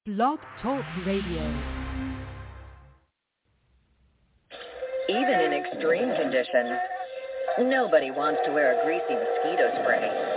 Blog Talk Radio. Even in extreme conditions, nobody wants to wear a greasy mosquito spray.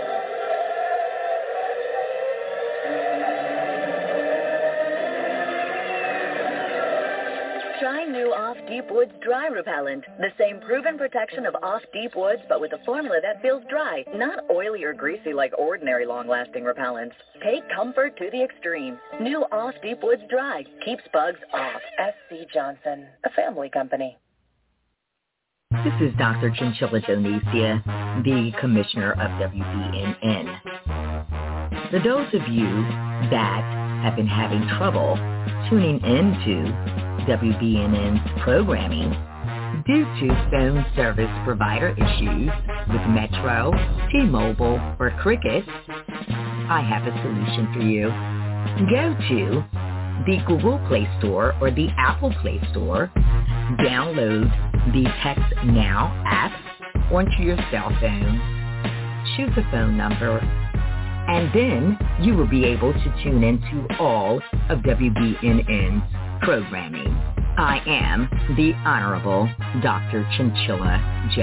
Try new Off Deep Woods Dry Repellent. The same proven protection of Off Deep Woods, but with a formula that feels dry, not oily or greasy like ordinary long-lasting repellents. Take comfort to the extreme. New Off Deep Woods Dry keeps bugs off. S.C. Johnson, a family company. This is Dr. Chinchilla Donesia, the Commissioner of WBNN. For those of you that have been having trouble tuning into WBNN's programming due to phone service provider issues with Metro, T-Mobile, or Cricket, I have a solution for you. Go to the Google Play Store or the Apple Play Store, download the Text Now app onto your cell phone, choose a phone number, and then you will be able to tune into all of WBNN's programming. I am the Honorable Dr. Chinchilla J.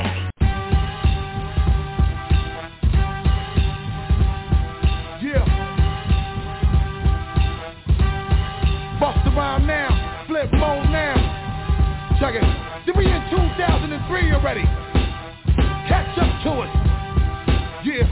Yeah. Bust around now, flip mode now. Check it. Did we in 2003 already? Catch up to it. Yeah.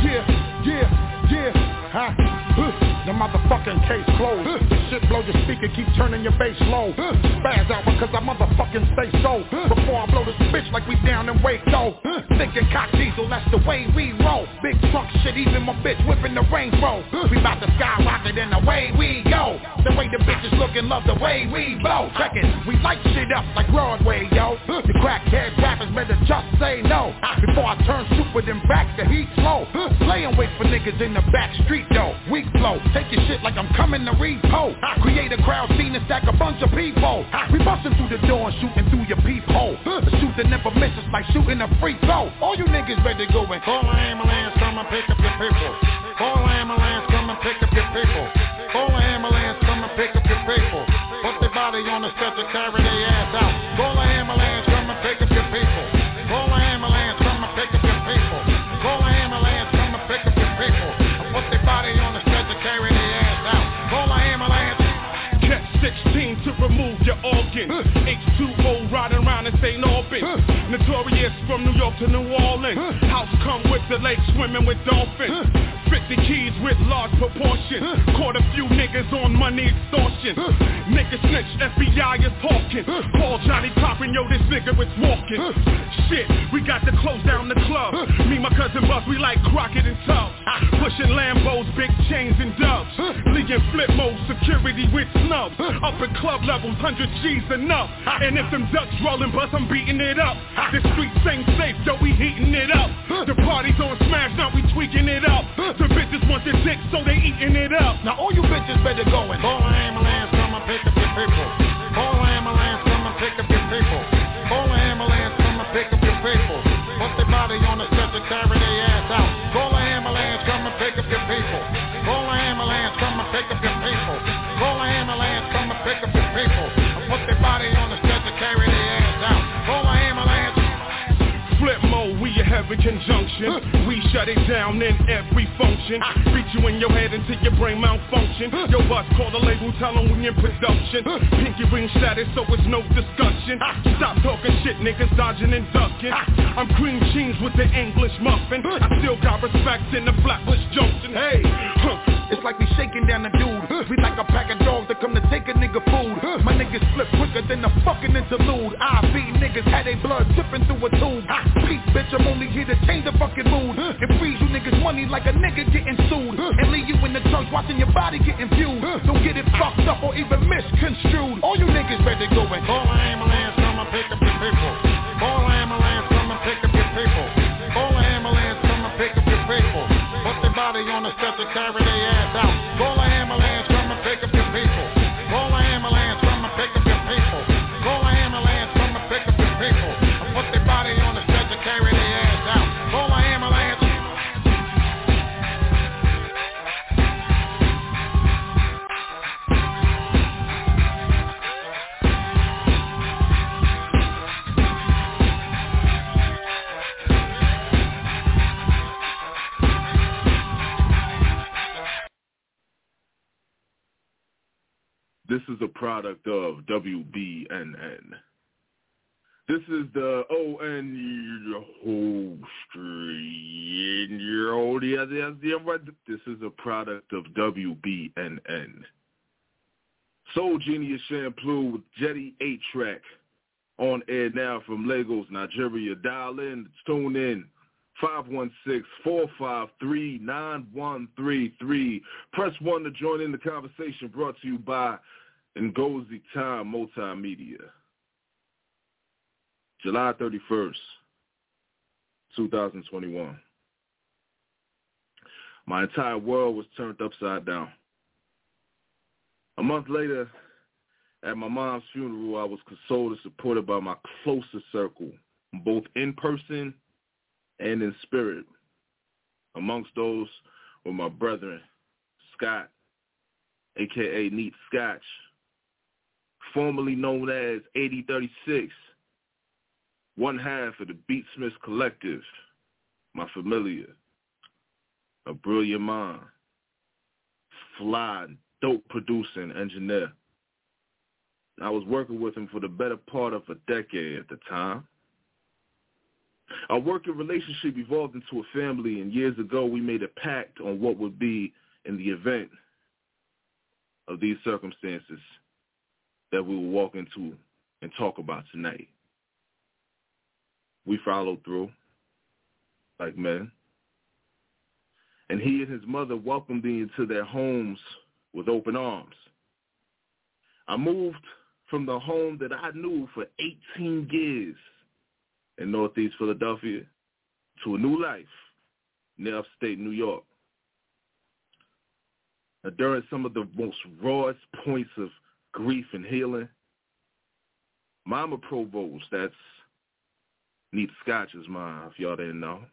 Huh? The motherfucking case closed. The shit blow your speaker, keep turning your bass low. Spaz out because I motherfucking stay so. Before I blow this bitch like we down in Waco. Thinking cock diesel, that's the way we roll. Big truck shit, even my bitch whipping the Range Rover. We bout to skyrocket and away we go. The way the bitches looking, love the way we blow. Check it, we light shit up like Broadway, yo. The crackhead rappers better just say no. Before I turn super, then back the heat slow. Lay and wait for niggas in the back street though. Weak flow, take your shit like I'm coming to repo. Create a crowd scene and stack a bunch of people. We bustin' through the door and shooting through your peephole. The shoot that never misses like shooting a free throw. All you niggas ready to go and call an ambulance, come and pick up your people. Call an ambulance, come and pick up your people. Call an ambulance, come and pick up your people. Put their body on the stretcher, carry their ass out. Call an ambulance, come and pick up your people. Call an ambulance, come and pick up your people. Call an ambulance, come and pick up your people. Put their body on the stretcher, carry their ass out. Call an ambulance. Catch 16 to remove your organs. H2O riding around in St. Albans. Notorious from New York to New Orleans. House come with the lake swimming with dolphins. 50 keys with large proportions. Caught a few niggas on money extortion. Niggas snitch, FBI is talking. Call Johnny Cochran, yo, this nigga is walking. Shit, we got to close down the club. Me, my cousin Buzz, we like Crockett and Tubbs. Pushing Lambos, big chains and dubs. League flip mode, security with snubs. Up at club levels, 100 G's enough. And if them ducks rolling, Buzz, I'm beating it up. The streets ain't safe, though we heating it up. The party's on smash, now we tweaking it up. The bitches want their dick, so they eating it up. Now all you bitches better go and call an ambulance, come and pick up your people. Call an ambulance, come and pick up your people. Call an ambulance, come and pick up your people. Put their body on the stretcher, carry their ass out. Call an ambulance, come and pick up your people. Call an ambulance, come and pick up your people. Call an ambulance, come and pick up your people. Put their body on the stretcher, carry their ass out. Call an ambulance. Flip mode, we a heavy conjunction. We shut it down in every function. Beat you in your head until your brain malfunction. Yo, Buzz, call the label, tell them we in production. Pinky ring status, so it's no discussion. Stop talking shit, niggas dodging and ducking. I'm cream cheese with the English muffin. I still got respect in the Flatbush Junction. Hey, it's like we shaking down the dude. We like a pack of dogs that come to take a nigga food. My niggas flip quicker than a fucking interlude. I beat niggas, had they blood dripping through a tube. Peace, bitch, I'm only here to change the fucking mood. And freeze you niggas money like a nigga getting sued. And leave you in the church watching your body getting viewed. Don't get it fucked up or even misconstrued. All you niggas ready to go and call an ambulance, come and pick up your people. Call an ambulance, come and pick up your people. Call an ambulance, come and pick up your people. Put their body on the stretcher, carry their ass out. Call an ambulance, come and pick up your people. Call an ambulance, come and pick up your people. Call an ambulance, come and pick up your people. Put their body on the stretcher, carry their ass out. Call an ambulance. This is a product of WBNN. This is the ON This is a product of WBNN. Soul Genius Shampoo with Jetty 8-Track on air now from Lagos, Nigeria. Dial in, tune in. 516-453-9133. Press 1 to join in the conversation, brought to you by Ngozi Time Multimedia. July 31st, 2021. My entire world was turned upside down. A month later, at my mom's funeral, I was consoled and supported by my closest circle, both in person and in spirit. Amongst those were my brethren, Scott, a.k.a. Neat Scotch, formerly known as 8036, one half of the Beatsmiths Collective, my familiar, a brilliant mind, fly, dope producing engineer. I was working with him for the better part of a decade at the time. Our working relationship evolved into a family, and years ago we made a pact on what would be in the event of these circumstances that we will walk into and talk about tonight. We followed through like men, and he and his mother welcomed me into their homes with open arms. I moved from the home that I knew for 18 years in Northeast Philadelphia to a new life near upstate New York. Now, during some of the most rawest points of grief and healing, Mama Provost, that's Neat Scotch's mom, if y'all didn't know,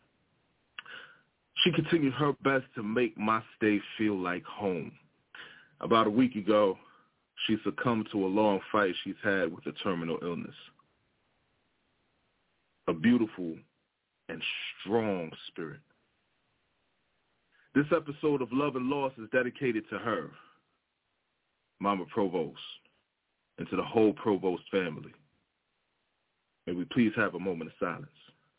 she continued her best to make my stay feel like home. About a week ago, she succumbed to a long fight she's had with a terminal illness. A beautiful and strong spirit. This episode of Love and Loss is dedicated to her, Mama Provost, and to the whole Provost family. May we please have a moment of silence.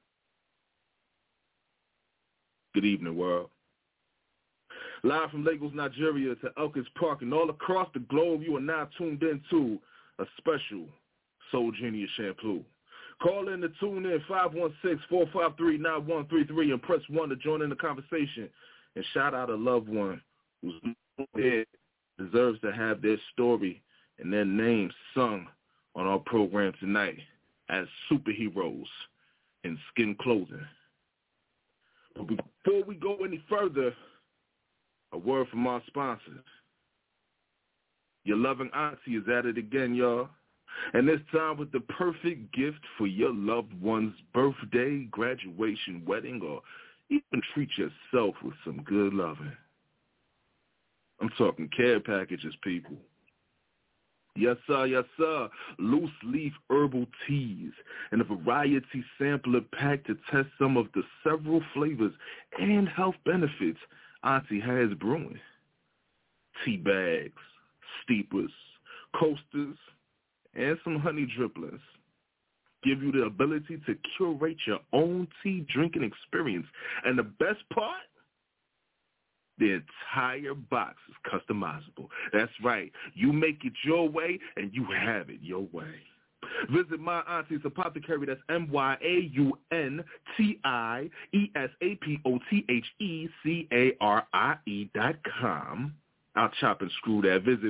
Good evening, world. Live from Lagos, Nigeria to Elkins Park and all across the globe, you are now tuned into a special Soul Genius Shampoo. Call in to tune in 516-453-9133 and press 1 to join in the conversation. And shout out a loved one who's dead, deserves to have their story and their name sung on our program tonight as superheroes in skin clothing. But before we go any further, a word from our sponsors. Your loving auntie is at it again, y'all. And this time with the perfect gift for your loved one's birthday, graduation, wedding, or even treat yourself with some good loving. I'm talking care packages, people. Yes, sir, yes, sir. Loose leaf herbal teas and a variety sampler pack to test some of the several flavors and health benefits Auntie has brewing. Tea bags, steepers, coasters, and some honey dribblers give you the ability to curate your own tea drinking experience. And the best part? The entire box is customizable. That's right. You make it your way, and you have it your way. Visit My Auntie's Apothecary. That's MyAuntieSapotheCare.com. I'll chop and screw that. Visit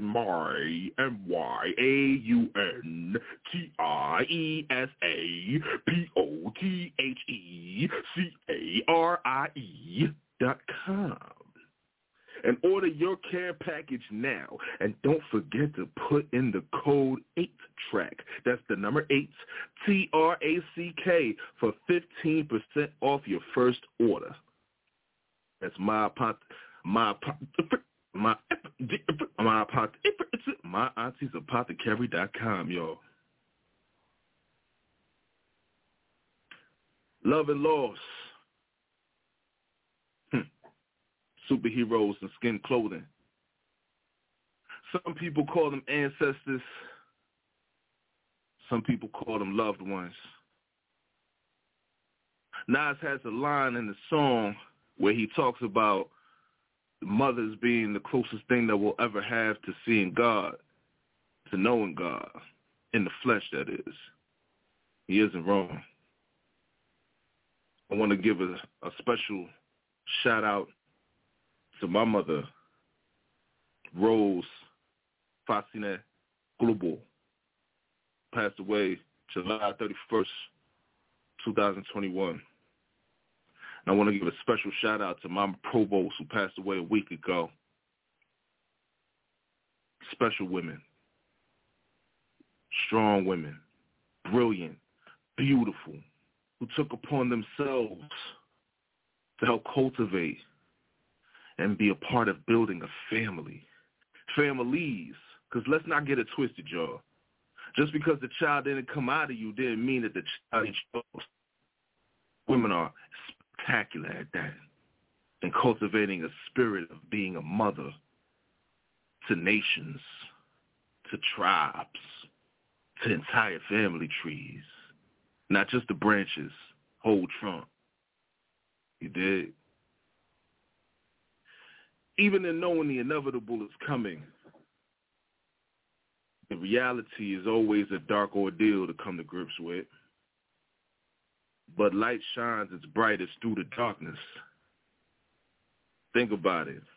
MyAuntieSapotheCare.com. And order your care package now. And don't forget to put in the code 8TRACK. That's the number 8, TRACK, for 15% off your first order. That's MyAuntie'sApothecary.com, y'all. Love and loss. Superheroes in skin clothing. Some people call them ancestors. Some people call them loved ones. Nas has a line in the song where he talks about mothers being the closest thing that we'll ever have to seeing God, to knowing God, in the flesh, that is. He isn't wrong. I want to give a special shout out to my mother, Rose Fascine Global, passed away July 31st, 2021. And I want to give a special shout out to Mama Provost, who passed away a week ago. Special women, strong women, brilliant, beautiful, who took upon themselves to help cultivate and be a part of building a family. Families, because let's not get it twisted, y'all. Just because the child didn't come out of you didn't mean that the child chose. Women are spectacular at that, and cultivating a spirit of being a mother to nations, to tribes, to entire family trees, not just the branches, whole trunk. You did. Even in knowing the inevitable is coming, the reality is always a dark ordeal to come to grips with. But light shines its brightest through the darkness. Think about it.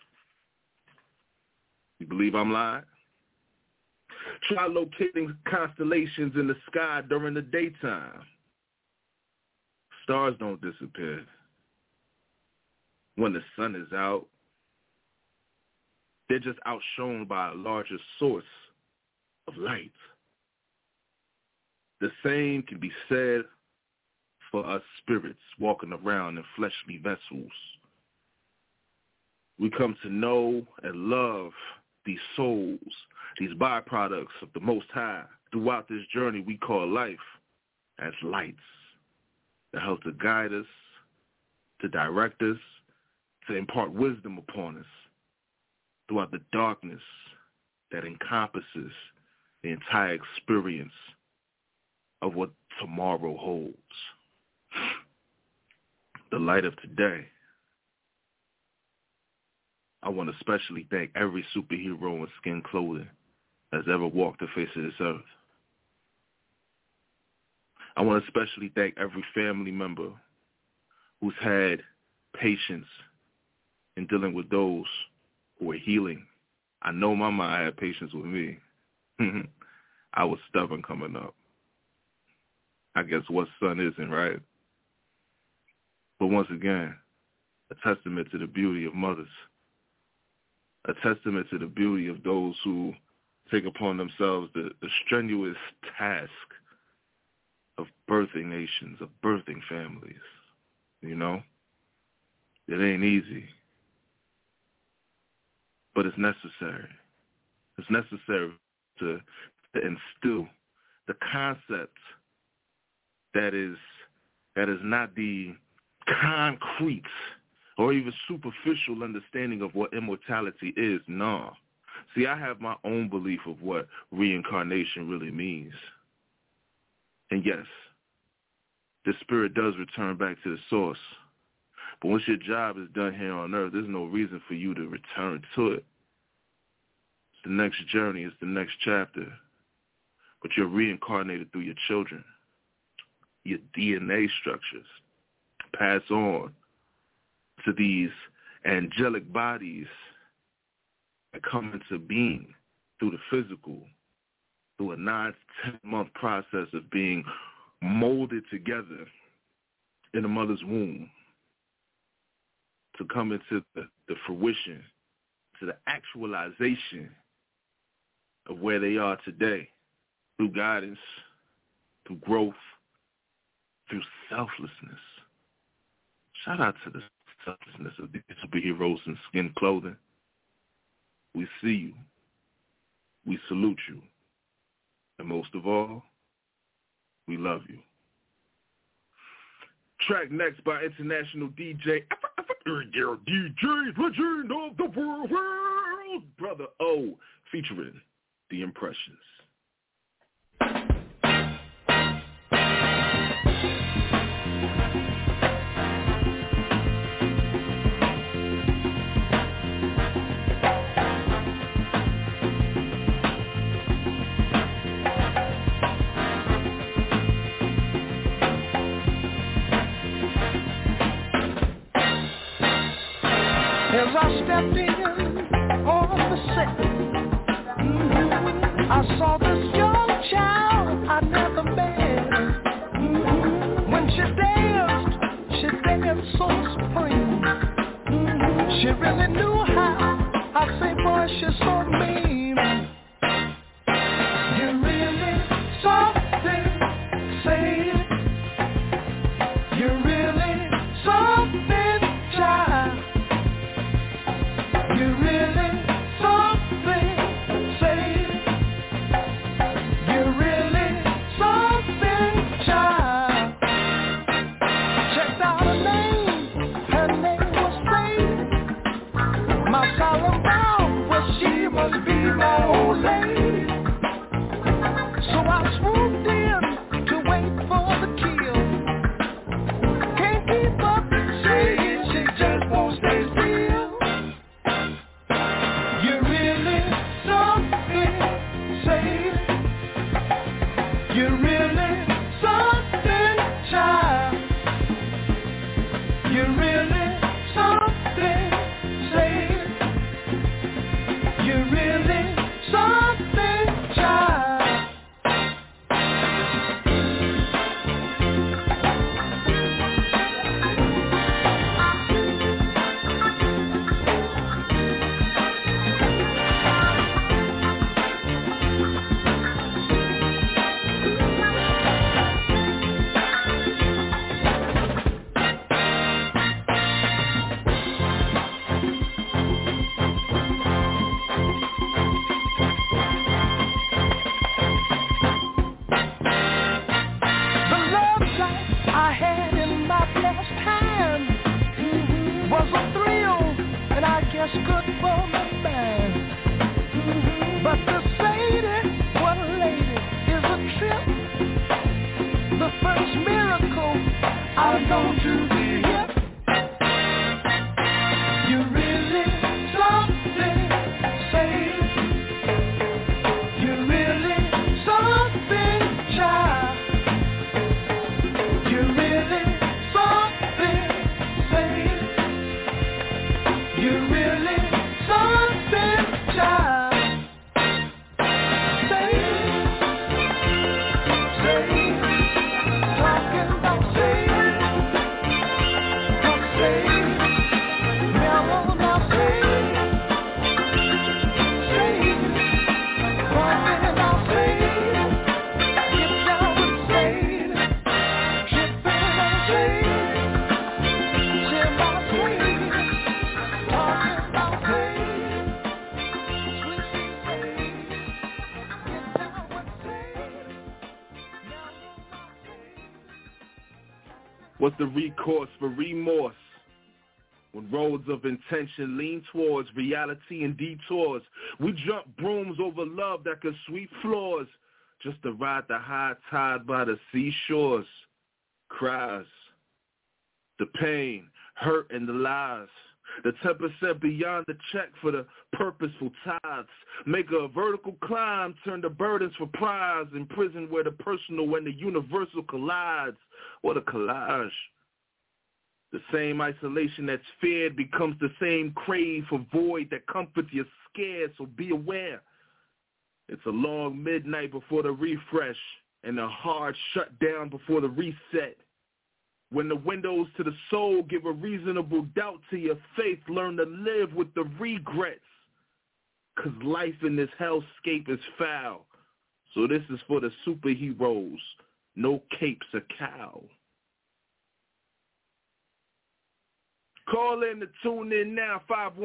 You believe I'm lying? Try locating constellations in the sky during the daytime. Stars don't disappear. When the sun is out, they're just outshone by a larger source of light. The same can be said for us spirits walking around in fleshly vessels. We come to know and love these souls, these byproducts of the Most High throughout this journey we call life as lights that help to guide us, to direct us, to impart wisdom upon us throughout the darkness that encompasses the entire experience of what tomorrow holds. The light of today. I want to especially thank every superhero in skin clothing that's ever walked the face of this earth. I want to especially thank every family member who's had patience in dealing with those who are healing. I know my mom had patience with me. I was stubborn coming up. I guess what son isn't, right? But once again, a testament to the beauty of mothers. A testament to the beauty of those who take upon themselves the strenuous task of birthing nations, of birthing families. You know? It ain't easy. But it's necessary. It's necessary to instill the concept that is not the concrete or even superficial understanding of what immortality is. No. See, I have my own belief of what reincarnation really means. And yes, the spirit does return back to the source. But once your job is done here on earth, there's no reason for you to return to it. It's the next journey. It's the next chapter. But you're reincarnated through your children. Your DNA structures pass on to these angelic bodies that come into being through the physical, through a 9 to 10 month process of being molded together in a mother's womb to come into the fruition, to the actualization of where they are today through guidance, through growth, through selflessness. Shout out to the selflessness of the superheroes in skin clothing. We see you. We salute you. And most of all, we love you. Track next by international DJ, DJ, legend of the world, Brother O, featuring The Impressions. As I stepped in on the set, I saw this young child I never met. When she danced so supreme. She really knew how. I say, boy, she's so mean. You really something, say it. You really something, child. You really something, say it. You really something, child. Checked out her name was Faith. My solemn vow was she must be my old lady. So I swooped in to wait for the kill. Can't keep up, say she just won't stay still. You really something, say it. You really something, child. You really something, say it. You really something, child. The love life I had in my last time was a thrill, and I guess good for my mind. But to say that what a lady is a trip, the first miracle I've known to be hip. You really something, say it. You really something, child. You really something, say it. You really something, child. Say it, talking about say it, come say it, now say it, talking about say it, get down and say it, tripping on say it, chill out say it, talking about say it, sweet say it, get down and say it, now say it. What's the recourse for remorse? When roads of intention lean towards reality and detours, we jump brooms over love that could sweep floors just to ride the high tide by the seashores. Cries, the pain, hurt, and the lies. The 10% beyond the check for the purposeful tithes. Make a vertical climb, turn the burdens for prize. In prison where the personal and the universal collides. What a collage. The same isolation that's feared becomes the same crave for void that comforts your scared, so be aware. It's a long midnight before the refresh and a hard shutdown before the reset. When the windows to the soul give a reasonable doubt to your faith, learn to live with the regrets. 'Cause life in this hellscape is foul. So this is for the superheroes. No capes or cow. Call in to tune in now,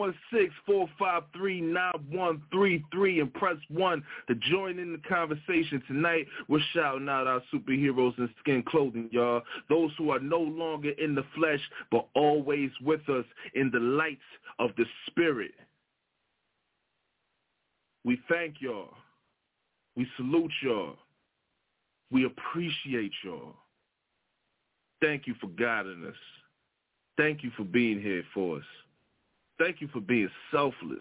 516-453-9133, and press 1 to join in the conversation tonight. We're shouting out our superheroes in skin clothing, y'all. Those who are no longer in the flesh, but always with us in the lights of the spirit. We thank y'all. We salute y'all. We appreciate y'all. Thank you for guiding us. Thank you for being here for us. Thank you for being selfless.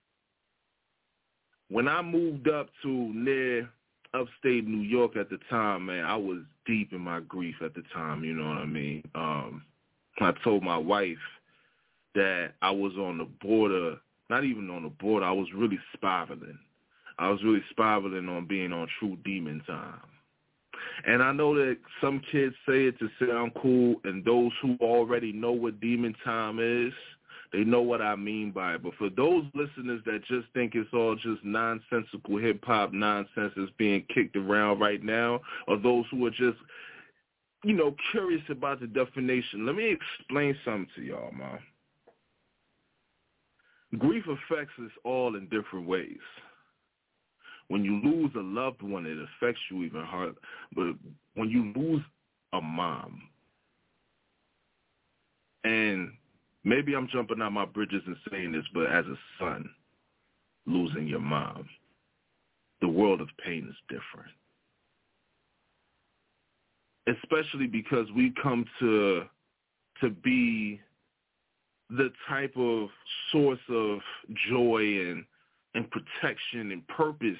When I moved up to near upstate New York at the time, man, I was deep in my grief at the time, you know what I mean? I told my wife that I was on the border, not even on the border, I was really spiraling. I was really spiraling on being on true demon time. And I know that some kids say it to sound cool, and those who already know what demon time is, they know what I mean by it. But for those listeners that just think it's all just nonsensical hip-hop nonsense that's being kicked around right now, or those who are just, you know, curious about the definition, let me explain something to y'all, man. Grief affects us all in different ways. When you lose a loved one, it affects you even harder. But when you lose a mom, and maybe I'm jumping out my bridges and saying this, but as a son, losing your mom, the world of pain is different. Especially because we come to be the type of source of joy and protection and purpose,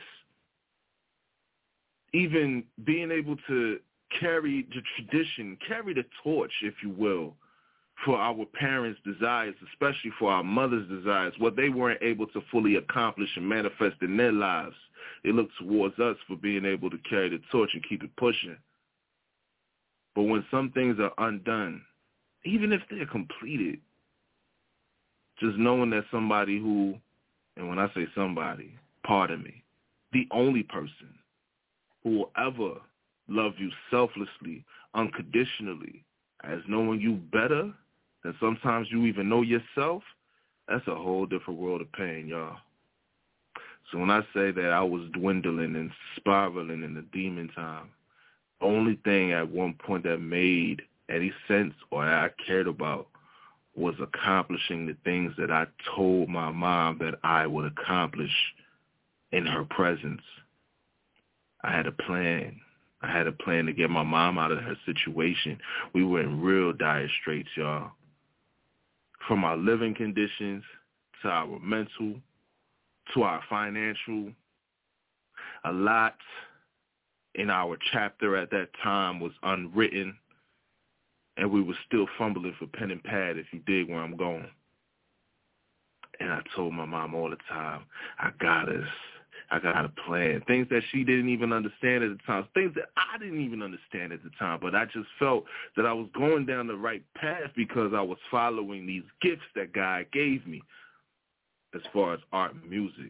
even being able to carry the tradition, carry the torch, if you will, for our parents' desires, especially for our mother's desires, what they weren't able to fully accomplish and manifest in their lives. They look towards us for being able to carry the torch and keep it pushing. But when some things are undone, even if they're completed, just knowing that somebody who, and when I say somebody, pardon me, the only person who will ever love you selflessly, unconditionally, as knowing you better than sometimes you even know yourself, that's a whole different world of pain, y'all. So when I say that I was dwindling and spiraling in the demon time, the only thing at one point that made any sense or that I cared about was accomplishing the things that I told my mom that I would accomplish in her presence. I had a plan. I had a plan to get my mom out of her situation. We were in real dire straits, y'all. From our living conditions to our mental to our financial, a lot in our chapter at that time was unwritten, and we were still fumbling for pen and pad, if you dig where I'm going. And I told my mom all the time, I got us. I got a plan. Things that she didn't even understand at the time. Things that I didn't even understand at the time. But I just felt that I was going down the right path because I was following these gifts that God gave me as far as art and music.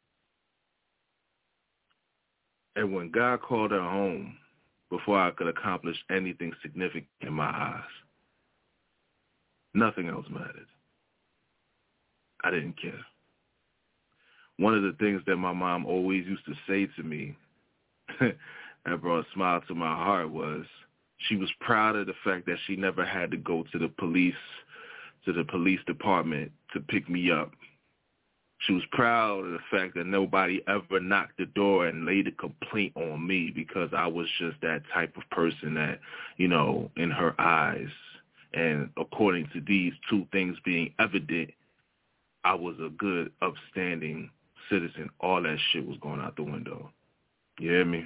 And when God called her home, before I could accomplish anything significant in my eyes, nothing else mattered. I didn't care. One of the things that my mom always used to say to me that brought a smile to my heart was she was proud of the fact that she never had to go to the police department to pick me up. She was proud of the fact that nobody ever knocked the door and laid a complaint on me because I was just that type of person that, you know, in her eyes, and according to these two things being evident, I was a good, upstanding citizen. All that shit was going out the window. You hear me?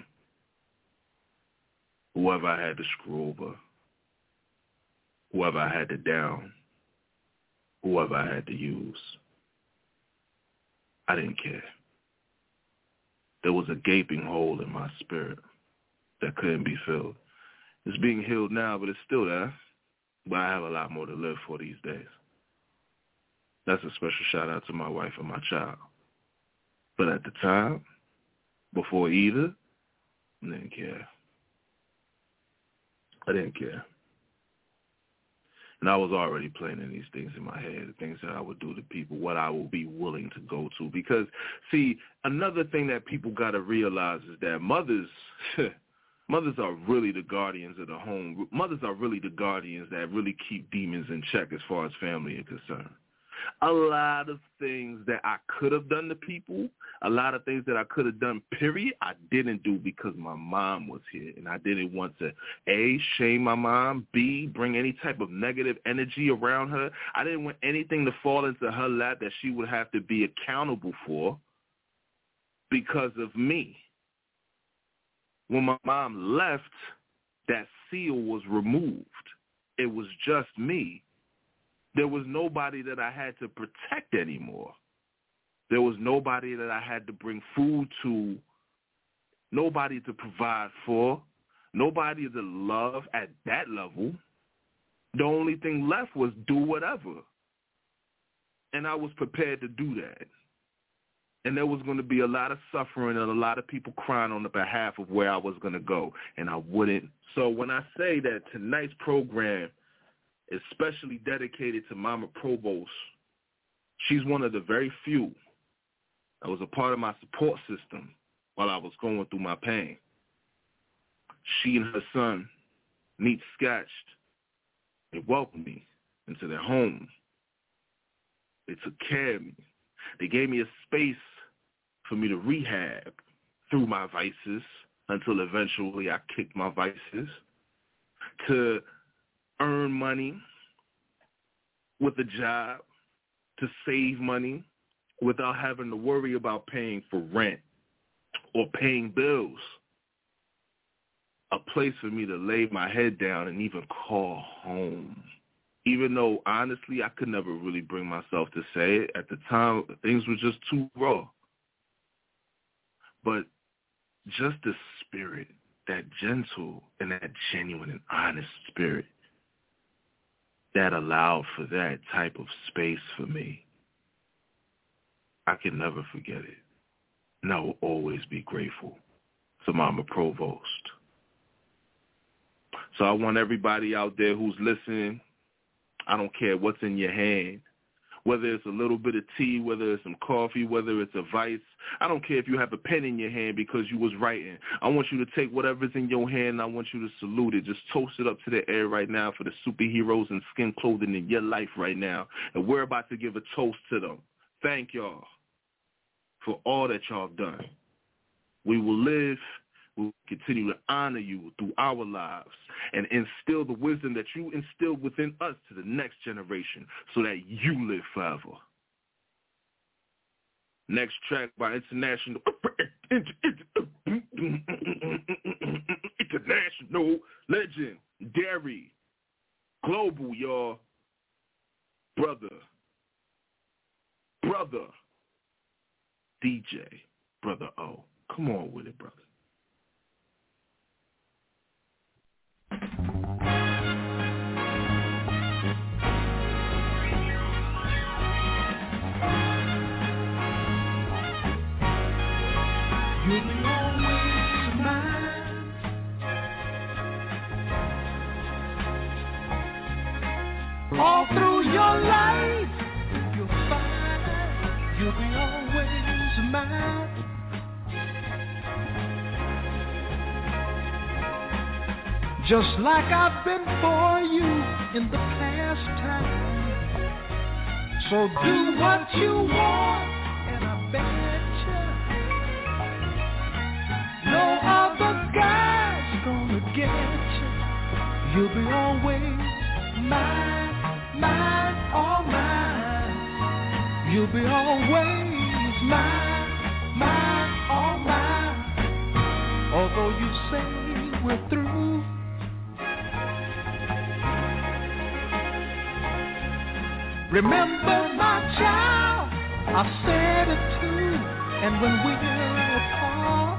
Whoever I had to screw over, whoever I had to down, whoever I had to use, I didn't care. There was a gaping hole in my spirit that couldn't be filled. It's being healed now, but it's still there. But I have a lot more to live for these days. That's a special shout out to my wife and my child. But at the time, before either, I didn't care. I didn't care. And I was already planning these things in my head, the things that I would do to people, what I would be willing to go to. Because, see, another thing that people got to realize is that mothers are really the guardians of the home. Mothers are really the guardians that really keep demons in check as far as family is concerned. A lot of things that I could have done to people, a lot of things that I could have done, period, I didn't do because my mom was here. And I didn't want to, A, shame my mom, B, bring any type of negative energy around her. I didn't want anything to fall into her lap that she would have to be accountable for because of me. When my mom left, that seal was removed. It was just me. There was nobody that I had to protect anymore. There was nobody that I had to bring food to, nobody to provide for, nobody to love at that level. The only thing left was do whatever. And I was prepared to do that. And there was going to be a lot of suffering and a lot of people crying on the behalf of where I was going to go, and I wouldn't. So when I say that tonight's program is specially dedicated to Mama Provost, she's one of the very few that was a part of my support system while I was going through my pain. She and her son, Neat Scotched, they welcomed me into their home. They took care of me. They gave me a space for me to rehab through my vices until eventually I kicked my vices, to earn money with a job, to save money without having to worry about paying for rent or paying bills. A place for me to lay my head down and even call home. Even though, honestly, I could never really bring myself to say it. At the time, things were just too raw. But just the spirit, that gentle and that genuine and honest spirit that allowed for that type of space for me, I can never forget it. And I will always be grateful to Mama Provost. So I want everybody out there who's listening, I don't care what's in your hand, whether it's a little bit of tea, whether it's some coffee, whether it's a vice. I don't care if you have a pen in your hand because you was writing. I want you to take whatever's in your hand and I want you to salute it. Just toast it up to the air right now for the superheroes in skin clothing in your life right now. And we're about to give a toast to them. Thank y'all for all that y'all have done. We will live. We'll continue to honor you through our lives and instill the wisdom that you instilled within us to the next generation so that you live forever. Next track by international legend, Derry, global, y'all. Brother, DJ, Brother O. Come on with it, brother. You'll be always mine. All through your life, you'll find you'll be always mine. Just like I've been for you in the past time. So do what you want, and I bet you no other guy's gonna get you. You'll be always mine, mine, all mine. You'll be always mine, mine, all mine. Although you say we're through, remember my child, I said it too, and when we're apart,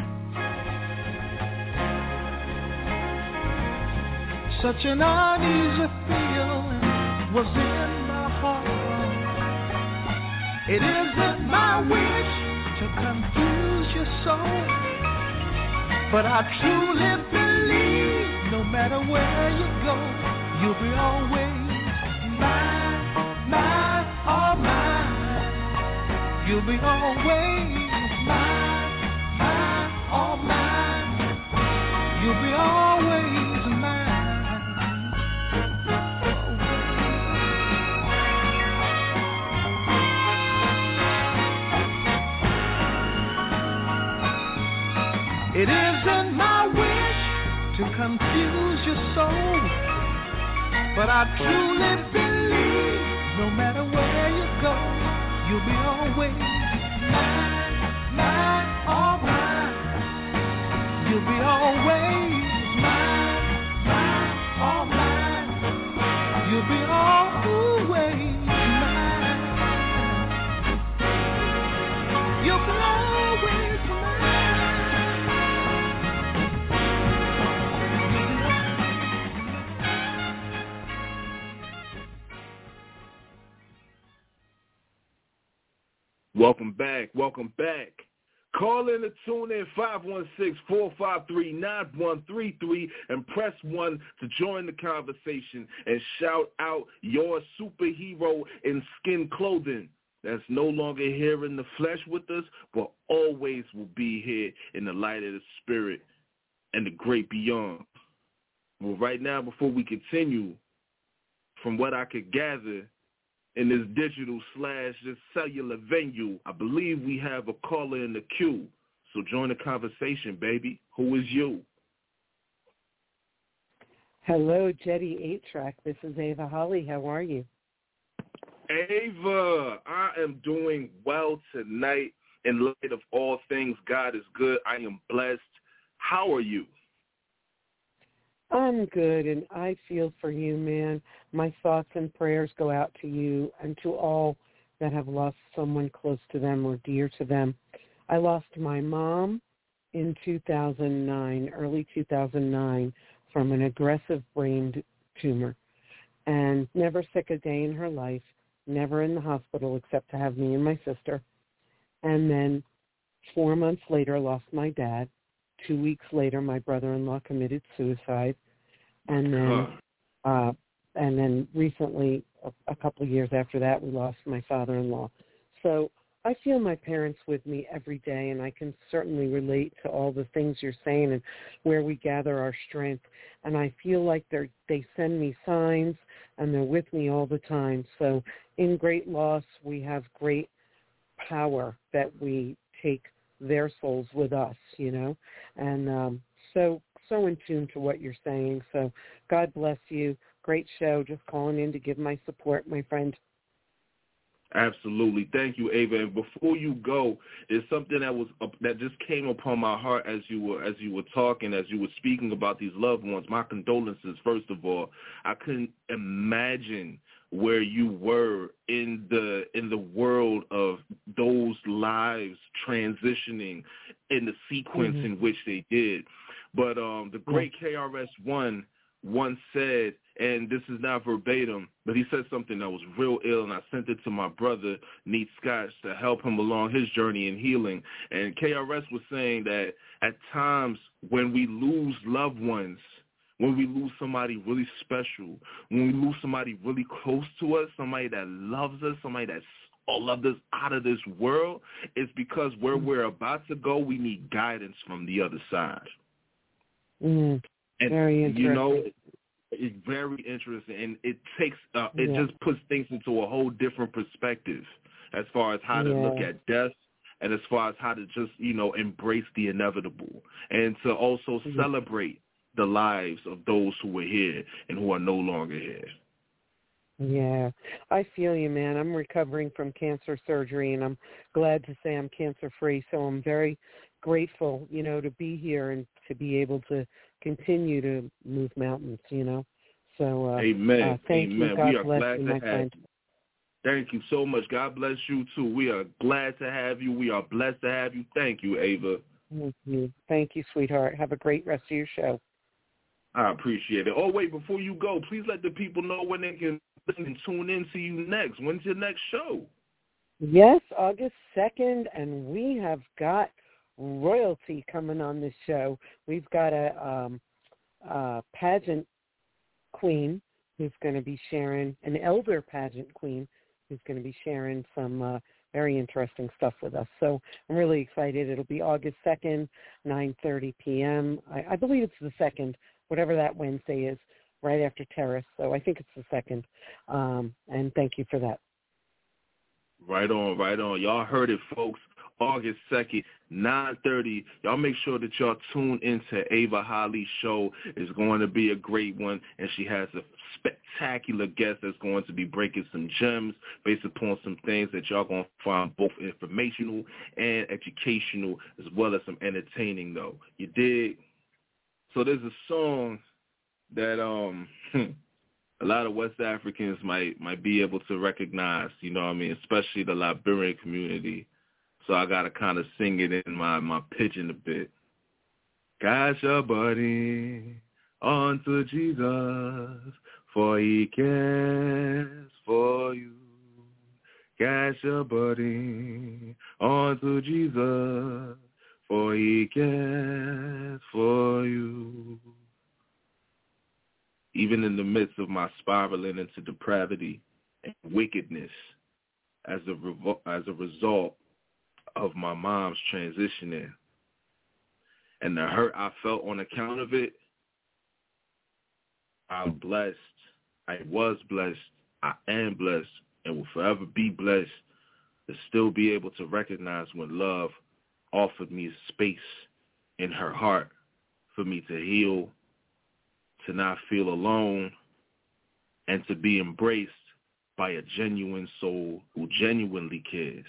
such an uneasy feeling was in my heart. It isn't my wish to confuse your soul, but I truly believe no matter where you go, you'll be always mine. Mine, all mine. You'll be always mine, mine, all mine. You'll be always mine. It isn't my wish to confuse your soul, but I truly believe no matter where you go, you'll be always mine, mine, all mine. You'll be always mine, mine, all mine. You'll be always mine. You'll be always Welcome back. Call in to tune in 516-453-9133 and press 1 to join the conversation and shout out your superhero in skin clothing that's no longer here in the flesh with us, but always will be here in the light of the spirit and the great beyond. Well, right now, before we continue, from what I could gather, in this digital / this cellular venue, I believe we have a caller in the queue. So join the conversation, baby. Who is you? Hello, Jetty 8-Track. This is Ava Holly. How are you? Ava, I am doing well tonight. In light of all things, God is good. I am blessed. How are you? I'm good, and I feel for you, man. My thoughts and prayers go out to you and to all that have lost someone close to them or dear to them. I lost my mom in 2009, early 2009, from an aggressive brain tumor, and never sick a day in her life, never in the hospital except to have me and my sister. And then 4 months later, lost my dad. 2 weeks later, my brother-in-law committed suicide, and then recently, a couple of years after that, we lost my father-in-law. So I feel my parents with me every day, and I can certainly relate to all the things you're saying and where we gather our strength. And I feel like they send me signs, and they're with me all the time. So in great loss, we have great power that we take their souls with us, and so in tune to what you're saying. So God bless you. Great show. Just calling in to give my support, my friend. Absolutely. Thank you, Ava. And before you go, there's something that just came upon my heart as you were talking, as you were speaking about these loved ones. My condolences, first of all. I couldn't imagine where you were in the world of those lives transitioning in the sequence in which they did. But the great KRS-One once said, and this is not verbatim, but he said something that was real ill, and I sent it to my brother, Neat Scott, to help him along his journey in healing. And KRS was saying that at times when we lose loved ones, when we lose somebody really special, when we lose somebody really close to us, somebody that loves us, somebody that's loved us out of this world, it's because where we're about to go, we need guidance from the other side. And, very interesting. It's very interesting, and it takes it just puts things into a whole different perspective as far as how to look at death, and as far as how to just embrace the inevitable, and to also celebrate the lives of those who were here and who are no longer here. Yeah, I feel you, man. I'm recovering from cancer surgery, and I'm glad to say I'm cancer-free, so I'm very grateful, to be here and to be able to continue to move mountains, So, amen. Thank Amen. you. God we are bless glad you, to my friend. You. Thank you so much. God bless you, too. We are glad to have you. We are blessed to have you. Thank you, Ava. Thank you, sweetheart. Have a great rest of your show. I appreciate it. Oh, wait, before you go, please let the people know when they can listen and tune in to you next. When's your next show? Yes, August 2nd, and we have got royalty coming on this show. We've got a pageant queen who's going to be sharing, an elder pageant queen who's going to be sharing some very interesting stuff with us. So I'm really excited. It'll be August 2nd, 9:30 p.m. I believe it's the 2nd, whatever that Wednesday is, right after Terrace. So I think it's the 2nd. And thank you for that. Right on, right on. Y'all heard it, folks. August 2nd, 9:30. Y'all make sure that y'all tune into Ava Holly's show. It's going to be a great one, and she has a spectacular guest that's going to be breaking some gems based upon some things that y'all going to find both informational and educational, as well as some entertaining, though. You dig? So there's a song that a lot of West Africans might be able to recognize, you know what I mean, especially the Liberian community. So I got to kind of sing it in my pidgin a bit. Cast your body unto Jesus, for he cares for you. Cast your body unto Jesus, for he cares for you. Even in the midst of my spiraling into depravity and wickedness as a result of my mom's transitioning and the hurt I felt on account of it, I'm blessed. I was blessed. I am blessed and will forever be blessed to still be able to recognize when love offered me space in her heart for me to heal, to not feel alone, and to be embraced by a genuine soul who genuinely cares.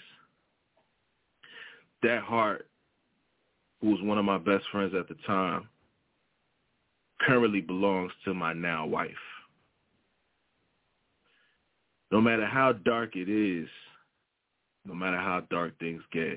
That heart, who was one of my best friends at the time, currently belongs to my now wife. No matter how dark it is, no matter how dark things get,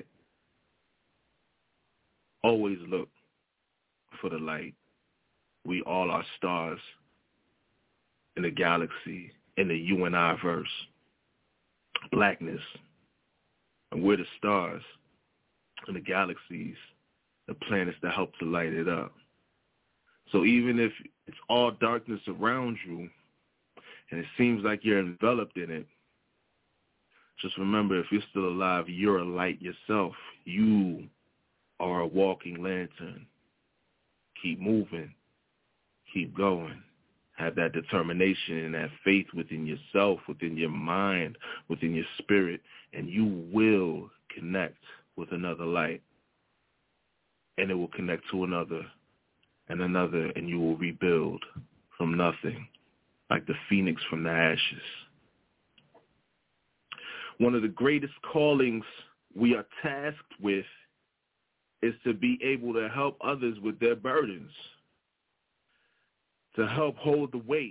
always look for the light. We all are stars in the galaxy, in the you and I verse. Blackness. And we're the stars in the galaxies, the planets that help to light it up. So even if it's all darkness around you and it seems like you're enveloped in it, just remember, if you're still alive, you're a light yourself. You are a walking lantern. Keep moving. Keep going. Have that determination and that faith within yourself, within your mind, within your spirit, and you will connect with another light. And it will connect to another and another, and you will rebuild from nothing, like the phoenix from the ashes. One of the greatest callings we are tasked with is to be able to help others with their burdens, to help hold the weight.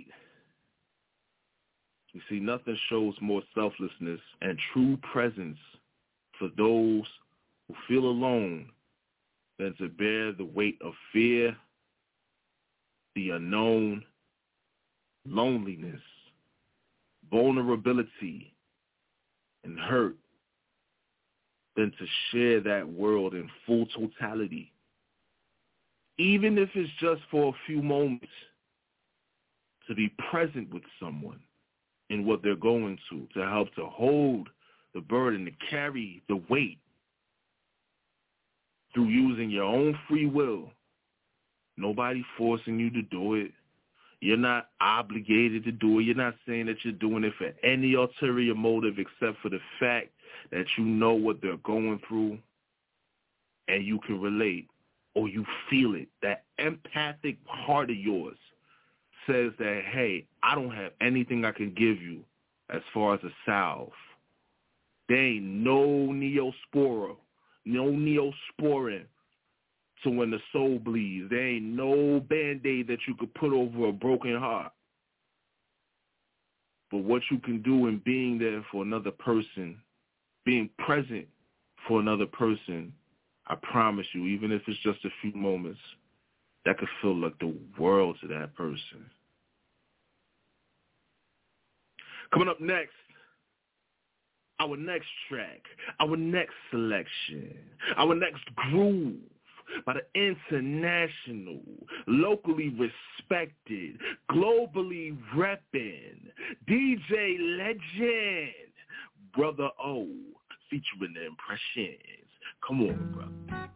You see, nothing shows more selflessness and true presence for those who feel alone than to bear the weight of fear, the unknown, loneliness, vulnerability, and hurt, than to share that world in full totality. Even if it's just for a few moments, to be present with someone in what they're going to help to hold the burden, to carry the weight through using your own free will. Nobody forcing you to do it. You're not obligated to do it. You're not saying that you're doing it for any ulterior motive except for the fact that you know what they're going through and you can relate, or you feel it. That empathic heart of yours says that, hey, I don't have anything I can give you as far as a salve. There ain't no neosporin to when the soul bleeds. There ain't no Band-Aid that you could put over a broken heart. But what you can do in being there for another person, being present for another person, I promise you, even if it's just a few moments, that could feel like the world to that person. Coming up next, our next track, our next selection, our next groove by the international, locally respected, globally repping DJ legend, Brother O, featuring the Impressions. Come on, brother.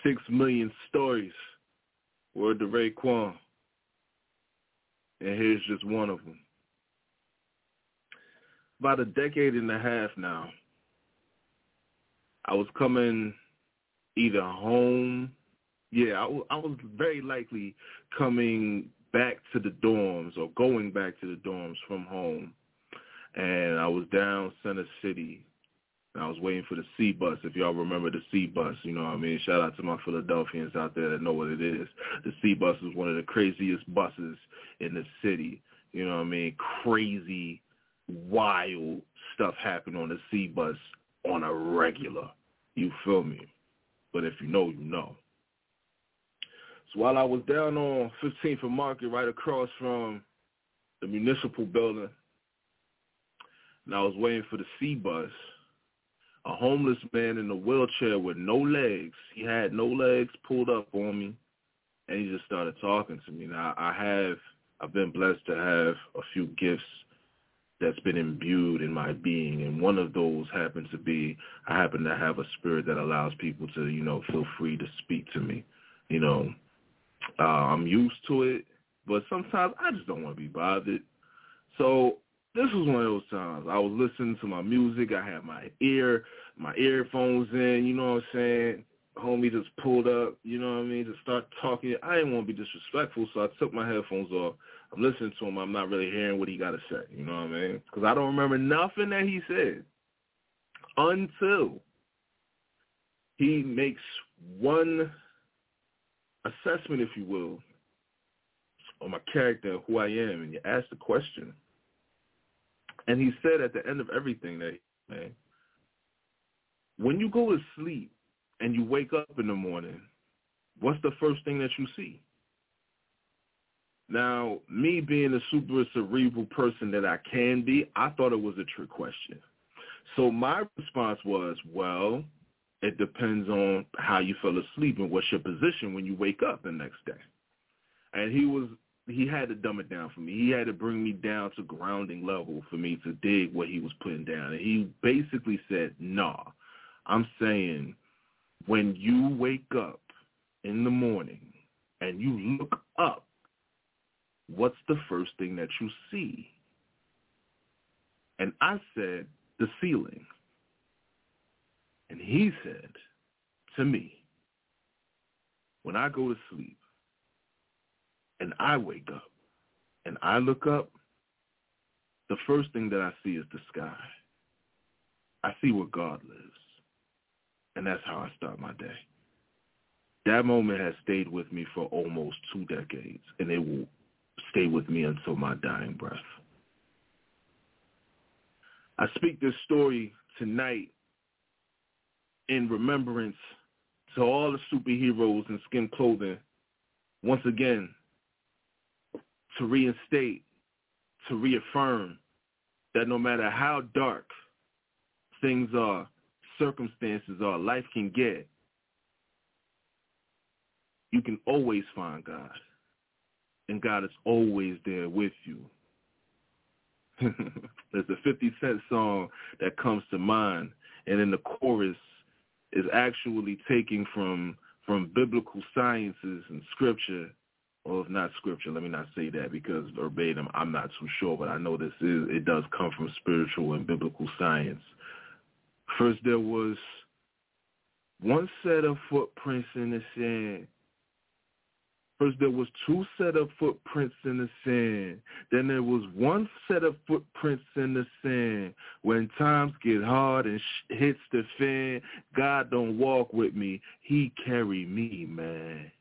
6 million stories. Word to Raekwon. And here's just one of them. About a decade and a half now, I was coming either home. Yeah, I was very likely coming back to the dorms or going back to the dorms from home. And I was down Center City. And I was waiting for the C bus, if y'all remember the C bus, you know what I mean? Shout out to my Philadelphians out there that know what it is. The C bus is one of the craziest buses in the city. You know what I mean? Crazy, wild stuff happen on the C bus on a regular. You feel me? But if you know, you know. So while I was down on 15th and Market, right across from the municipal building, and I was waiting for the C bus, a homeless man in a wheelchair with no legs. He had no legs pulled up on me, and he just started talking to me. Now, I've been blessed to have a few gifts that's been imbued in my being, and one of those happens to be I happen to have a spirit that allows people to, you know, feel free to speak to me. You know, I'm used to it, but sometimes I just don't want to be bothered. So this was one of those times. I was listening to my music. I had my earphones in, you know what I'm saying? Homie just pulled up, you know what I mean, to start talking. I didn't want to be disrespectful, so I took my headphones off. I'm listening to him. I'm not really hearing what he got to say, you know what I mean? Because I don't remember nothing that he said until he makes one assessment, if you will, on my character and who I am, and you ask the question. And he said at the end of everything that, man, when you go to sleep and you wake up in the morning, what's the first thing that you see? Now, me being a super cerebral person that I can be, I thought it was a trick question. So my response was, well, it depends on how you fell asleep and what's your position when you wake up the next day. And he had to dumb it down for me. He had to bring me down to grounding level for me to dig what he was putting down. And he basically said, nah, I'm saying when you wake up in the morning and you look up, what's the first thing that you see? And I said, the ceiling. And he said to me, when I go to sleep and I wake up and I look up, the first thing that I see is the sky. I see where God lives. And that's how I start my day. That moment has stayed with me for almost 2 decades, and it will stay with me until my dying breath. I speak this story tonight in remembrance to all the superheroes in skin clothing, once again, to reinstate, to reaffirm that no matter how dark things are, circumstances are, life can get, you can always find God. And God is always there with you. There's a 50 Cent song that comes to mind, and in the chorus is actually taking from biblical sciences and scripture. Well, if not scripture, let me not say that, because verbatim, I'm not too sure, but I know it does come from spiritual and biblical science. First, there was one set of footprints in the sand. First, there was 2 set of footprints in the sand. Then there was 1 set of footprints in the sand. When times get hard and hits the fan, God don't walk with me. He carry me, man.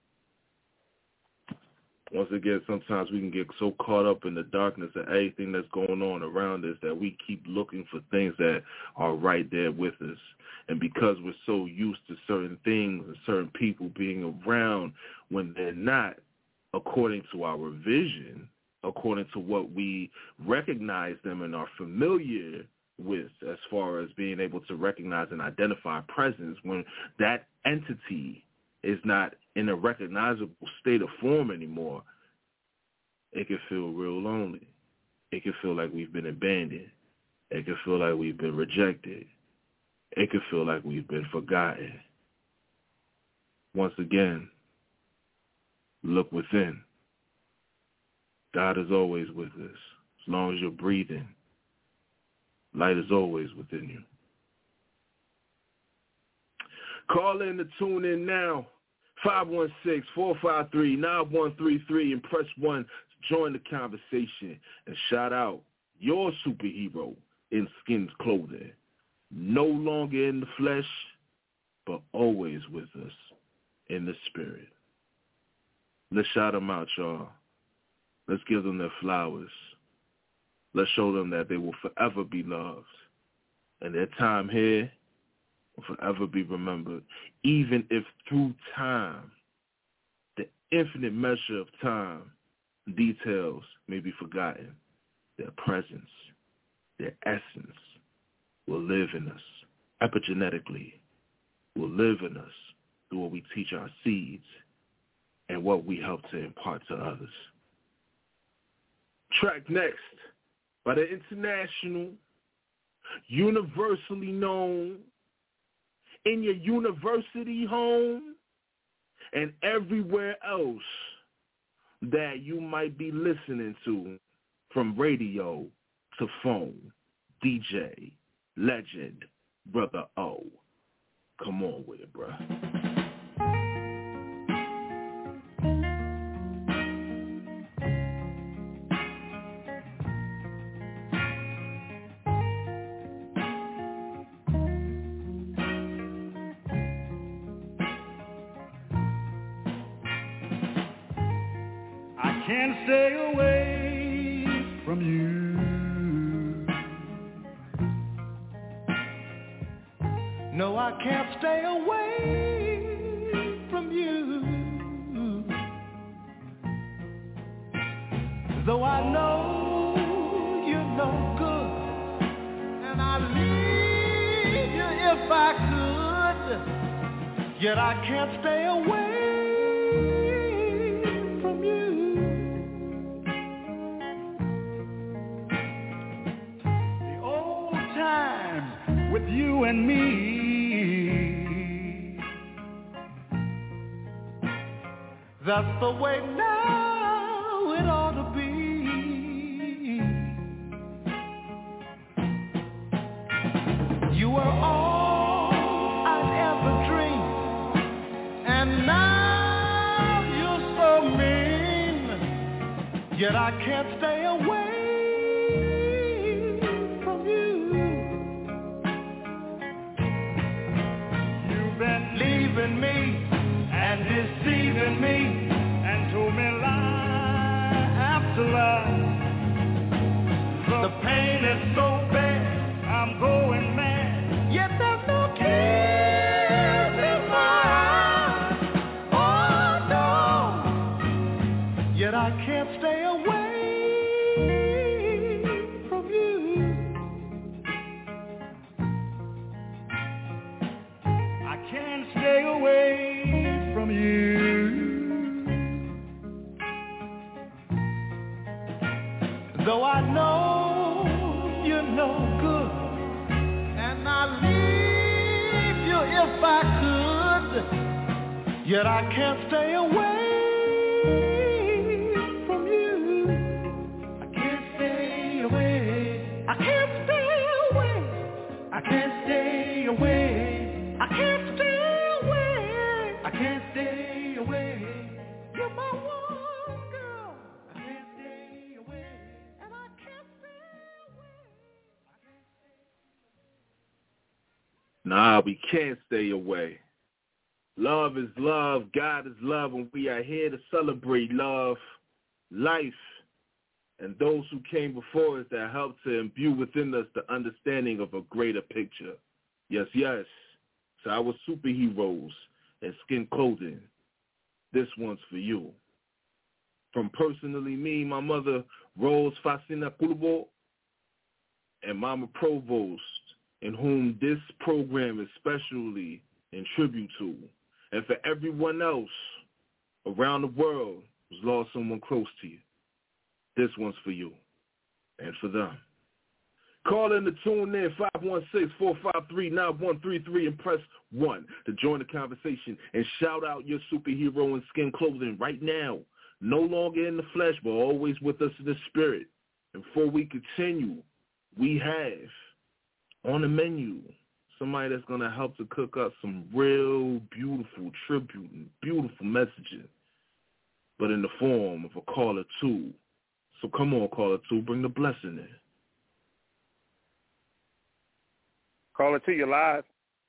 Once again, sometimes we can get so caught up in the darkness of everything that's going on around us that we keep looking for things that are right there with us. And because we're so used to certain things and certain people being around when they're not according to our vision, according to what we recognize them and are familiar with, as far as being able to recognize and identify presence, when that entity is not in a recognizable state of form anymore, it can feel real lonely. It can feel like we've been abandoned. It can feel like we've been rejected. It can feel like we've been forgotten. Once again, look within. God is always with us. As long as you're breathing, light is always within you. Call in to tune in now, 516-453-9133, and press 1 to join the conversation. And shout out your superhero in Skin's clothing. No longer in the flesh, but always with us in the spirit. Let's shout them out, y'all. Let's give them their flowers. Let's show them that they will forever be loved. And their time here will forever be remembered. Even if through time, the infinite measure of time, details may be forgotten, their presence, their essence will live in us. Epigenetically will live in us through what we teach our seeds and what we help to impart to others. Track next by the international, universally known, in your university home, and everywhere else that you might be listening to, from radio to phone, DJ, legend, Brother O. Come on with it, bruh. Can't stay away from you. No, I can't stay away from you. Though I know you're no good, and I'd leave you if I could, yet I can't stay away. With you and me, that's the way now it ought to be. You were all I'd ever dreamed, and now you're so mean, yet I can't stay away. Leaving me and deceiving me and told me lie after lie. The pain is so bad, I'm going mad. Yet there's no tears in my eyes. Oh no, yet I can't stay away from you. Can't stay away from you. Though I know you're no good, and I'd leave you if I could, yet I can't stay away from you. I can't stay away. I can't stay away. I can't stay away. I can't stay away. I can't stay away. You're my one girl. I can't stay away. And I can't stay away. Nah, we can't stay away. Love is love. God is love. And we are here to celebrate love, life, and those who came before us that helped to imbue within us the understanding of a greater picture. Yes, yes. So our superheroes and Skin Clothing, this one's for you. From personally me, my mother, Rose Fasina Kulbo, and Mama Provost, in whom this program is specially in tribute to, and for everyone else around the world who's lost someone close to you. This one's for you and for them. Call in to tune in 516-453-9133 and press 1 to join the conversation and shout out your superhero in skin clothing right now. No longer in the flesh, but always with us in the spirit. And before we continue, we have on the menu somebody that's going to help to cook up some real beautiful tribute and beautiful messaging, but in the form of a caller 2. So come on, caller 2, bring the blessing in. Caller 2, you're live.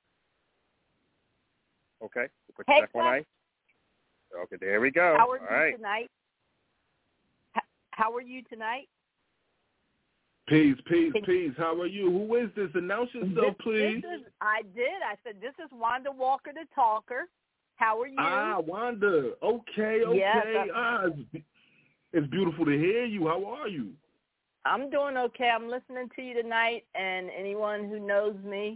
Okay. We'll put you back on ice. Okay, there we go. How are you tonight? How are you tonight? Peace. How are you? Who is this? Announce yourself, please. I said, this is Wanda Walker, the talker. How are you? Wanda. Okay. Yes, it's beautiful to hear you. How are you? I'm doing okay. I'm listening to you tonight, and anyone who knows me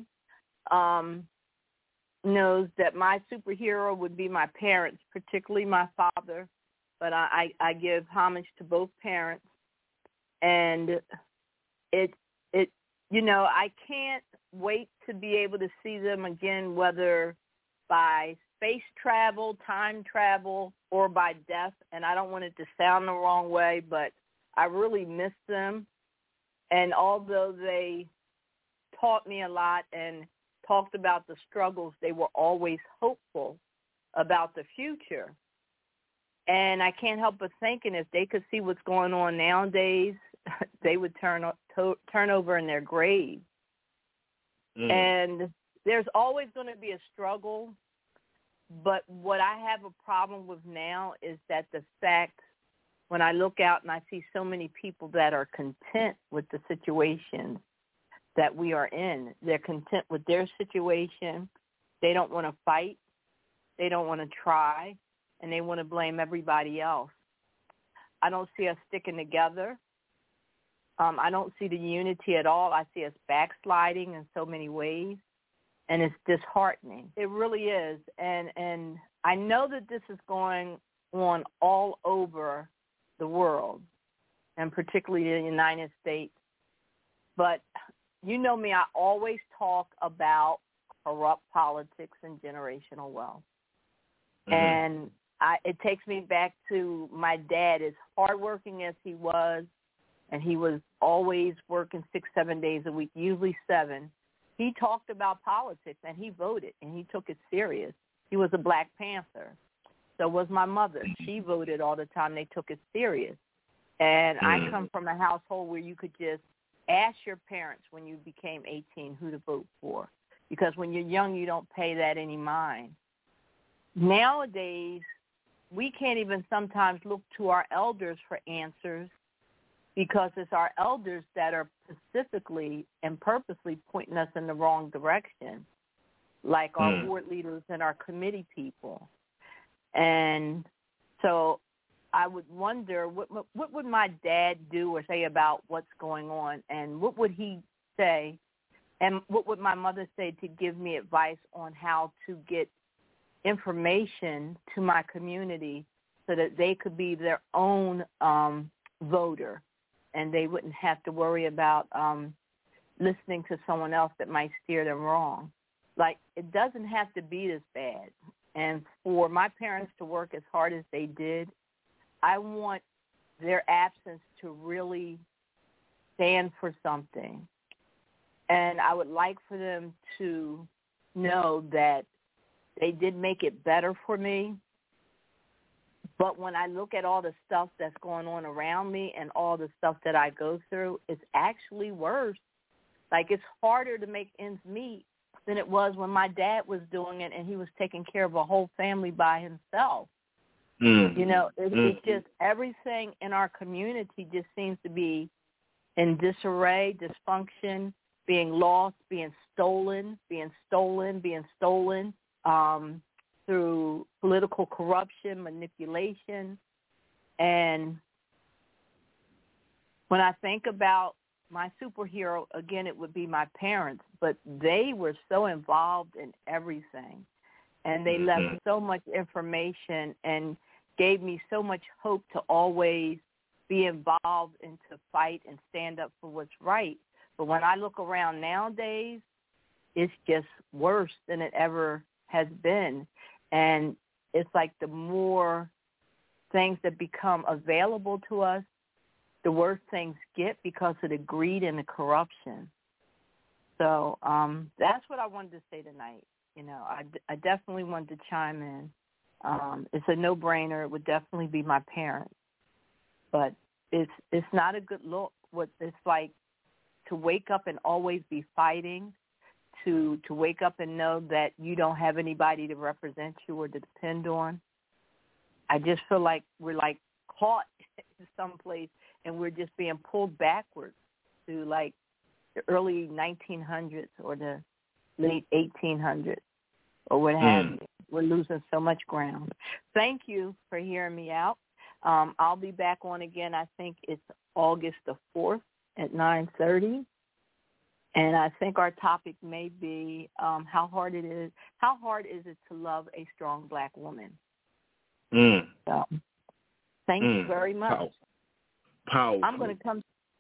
knows that my superhero would be my parents, particularly my father. But I give homage to both parents, and I can't wait to be able to see them again, whether by space travel, time travel, or by death. And I don't want it to sound the wrong way, but I really miss them. And although they taught me a lot and talked about the struggles, they were always hopeful about the future. And I can't help but thinking if they could see what's going on nowadays, they would turn over in their grave. And there's always going to be a struggle. But what I have a problem with now is that the fact when I look out and I see so many people that are content with the situation that we are in, they're content with their situation. They don't want to fight. They don't want to try. And they want to blame everybody else. I don't see us sticking together. I don't see the unity at all. I see us backsliding in so many ways. And it's disheartening. It really is. And I know that this is going on all over the world, and particularly in the United States. But you know me, I always talk about corrupt politics and generational wealth. And it takes me back to my dad, as hardworking as he was, and he was always working 6-7 days a week, usually 7. He talked about politics, and he voted, and he took it serious. He was a Black Panther. So was my mother. She voted all the time. They took it serious. And I come from a household where you could just ask your parents when you became 18 who to vote for, because when you're young, you don't pay that any mind. Nowadays, we can't even sometimes look to our elders for answers, because it's our elders that are specifically and purposely pointing us in the wrong direction, like our board leaders and our committee people. And so I would wonder, what would my dad do or say about what's going on, and what would he say, and what would my mother say to give me advice on how to get information to my community so that they could be their own voter, and they wouldn't have to worry about listening to someone else that might steer them wrong. Like, it doesn't have to be this bad. And for my parents to work as hard as they did, I want their absence to really stand for something. And I would like for them to know that they did make it better for me. But when I look at all the stuff that's going on around me and all the stuff that I go through, it's actually worse. Like, it's harder to make ends meet than it was when my dad was doing it and he was taking care of a whole family by himself. It's just everything in our community just seems to be in disarray, dysfunction, being lost, being stolen through political corruption, manipulation. And when I think about my superhero, again, it would be my parents, but they were so involved in everything, and they left so much information and gave me so much hope to always be involved and to fight and stand up for what's right. But when I look around nowadays, it's just worse than it ever has been. And it's like the more things that become available to us, the worse things get because of the greed and the corruption. So that's what I wanted to say tonight. You know, I definitely wanted to chime in. It's a no-brainer. It would definitely be my parents. But it's not a good look. What it's like to wake up and always be fighting, to wake up and know that you don't have anybody to represent you or to depend on. I just feel like we're like caught in some place and we're just being pulled backwards to like the early 1900s or the late 1800s or what have you. We're losing so much ground. Thank you for hearing me out. I'll be back on again. I think it's August the 4th at 9:30. And I think our topic may be how hard is it to love a strong black woman? So, thank you very much. Powerful. I'm going to come.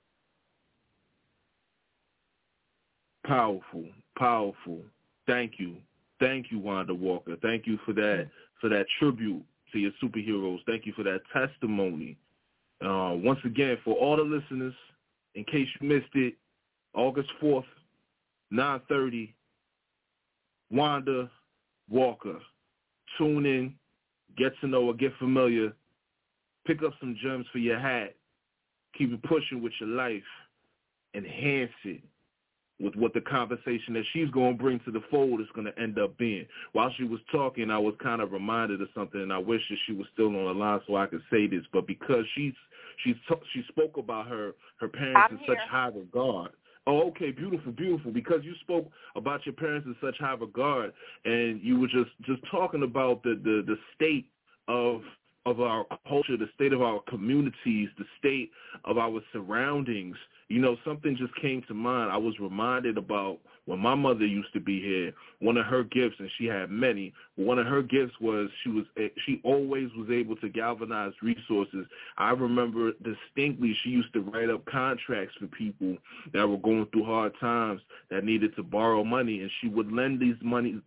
Powerful. Thank you, Wanda Walker. Thank you for that tribute to your superheroes. Thank you for that testimony. Once again, for all the listeners, in case you missed it, August 4th, 9:30, Wanda Walker. Tune in, get to know her, get familiar, pick up some gems for your hat, keep it pushing with your life, enhance it with what the conversation that she's going to bring to the fold is going to end up being. While she was talking, I was kind of reminded of something, and I wish that she was still on the line so I could say this, but because she spoke about her parents in such high regard. Oh, okay, beautiful. Because you spoke about your parents in such high regard, and you were just talking about the state of our culture, the state of our communities, the state of our surroundings. You know, something just came to mind. I was reminded about when my mother used to be here. One of her gifts, and she had many, one of her gifts was she always was able to galvanize resources. I remember distinctly she used to write up contracts for people that were going through hard times that needed to borrow money, and she would lend these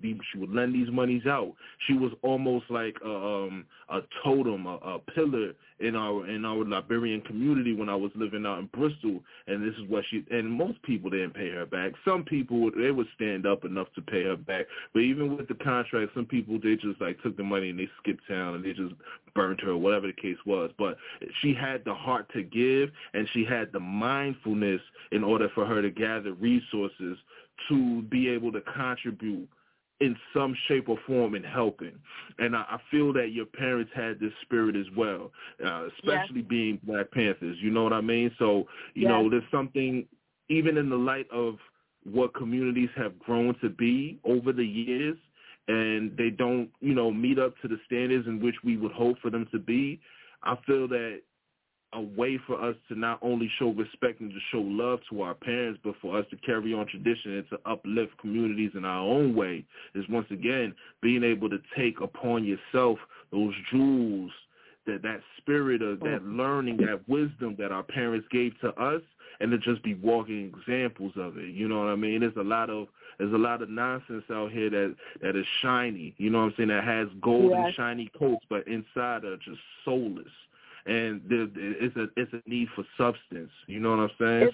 monies out. She was almost like a totem, a pillar in our Liberian community when I was living out in Bristol. And this is what and most people didn't pay her back. Some people, they would stand up enough to pay her back. But even with the contract, some people, they just like took the money and they skipped town and they just burned her, whatever the case was. But she had the heart to give, and she had the mindfulness in order for her to gather resources to be able to contribute in some shape or form in helping. And I feel that your parents had this spirit as well, especially being Black Panthers. You know what I mean? So, you know, there's something, even in the light of what communities have grown to be over the years, and they don't, you know, meet up to the standards in which we would hope for them to be, I feel that a way for us to not only show respect and to show love to our parents, but for us to carry on tradition and to uplift communities in our own way is, once again, being able to take upon yourself those jewels, that spirit of that learning, that wisdom that our parents gave to us, and to just be walking examples of it. You know what I mean? There's a lot of nonsense out here that is shiny, you know what I'm saying, that has gold and shiny coats, but inside are just soulless. And it's a need for substance. You know what I'm saying?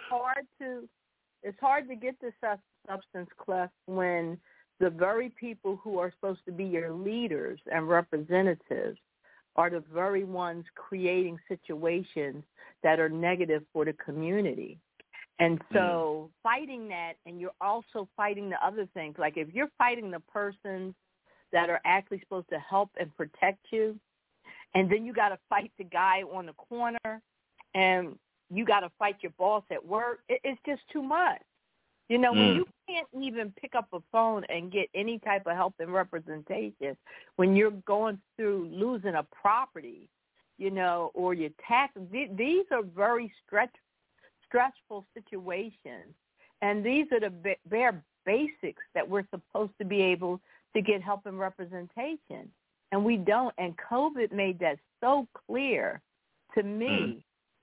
It's hard to get the substance, Clef, when the very people who are supposed to be your leaders and representatives are the very ones creating situations that are negative for the community. And so fighting that, and you're also fighting the other things. Like if you're fighting the persons that are actually supposed to help and protect you, and then you got to fight the guy on the corner, and you got to fight your boss at work. It's just too much. You know, when you can't even pick up a phone and get any type of help and representation, when you're going through losing a property, you know, or your taxes, these are very stressful situations. And these are the bare basics that we're supposed to be able to get help and representation. And we don't. And COVID made that so clear to me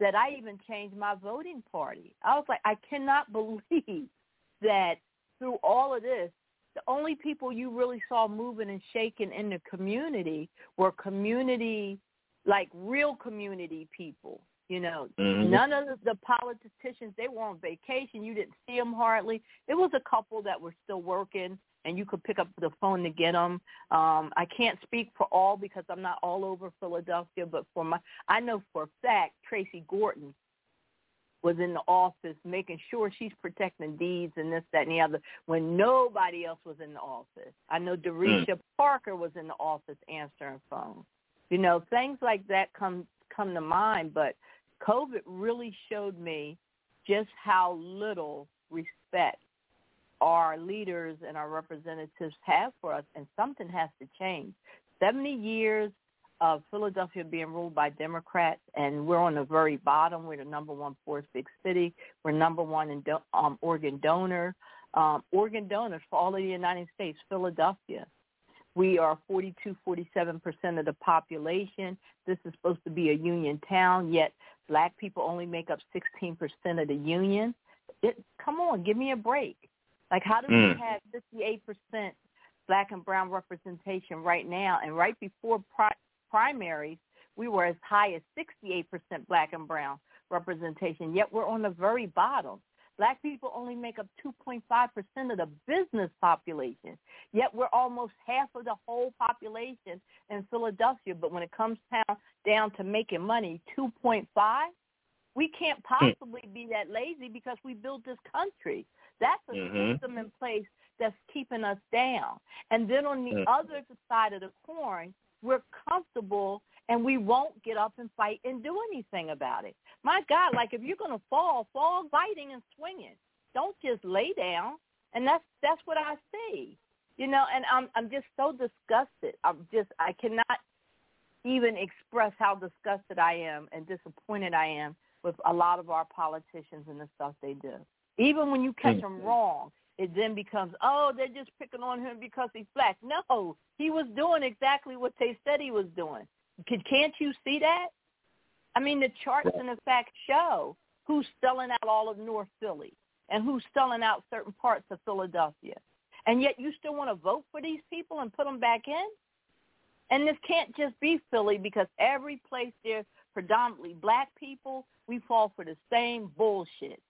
that I even changed my voting party. I was like, I cannot believe that through all of this, the only people you really saw moving and shaking in the community were community, like real community people. You know, none of the politicians, they were on vacation. You didn't see them hardly. There was a couple that were still working, and you could pick up the phone to get them. I can't speak for all because I'm not all over Philadelphia, but I know for a fact Tracy Gorton was in the office making sure she's protecting deeds and this, that, and the other when nobody else was in the office. I know Derecha Parker was in the office answering phones. You know, things like that come to mind, but COVID really showed me just how little respect our leaders and our representatives have for us, and something has to change. 70 years of Philadelphia being ruled by Democrats, and we're on the very bottom. We're the number one poorest big city. We're number one in organ donors for all of the United States, Philadelphia. We are 42, 47% of the population. This is supposed to be a union town, yet black people only make up 16% of the union. Come on, give me a break. Like, how do we have 58% black and brown representation right now? And right before primaries, we were as high as 68% black and brown representation, yet we're on the very bottom. Black people only make up 2.5% of the business population, yet we're almost half of the whole population in Philadelphia. But when it comes down to making money, 2.5, we can't possibly be that lazy because we built this country. That's a system in place that's keeping us down. And then on the other side of the coin, we're comfortable and we won't get up and fight and do anything about it. My God, like if you're going to fall fighting and swinging. Don't just lay down. And that's what I see. You know, and I'm just so disgusted. I cannot even express how disgusted I am and disappointed I am with a lot of our politicians and the stuff they do. Even when you catch them wrong, it then becomes, oh, they're just picking on him because he's black. No, he was doing exactly what they said he was doing. Can't you see that? I mean, the charts and the facts show who's selling out all of North Philly and who's selling out certain parts of Philadelphia. And yet you still want to vote for these people and put them back in? And this can't just be Philly because every place there's predominantly black people, we fall for the same bullshit.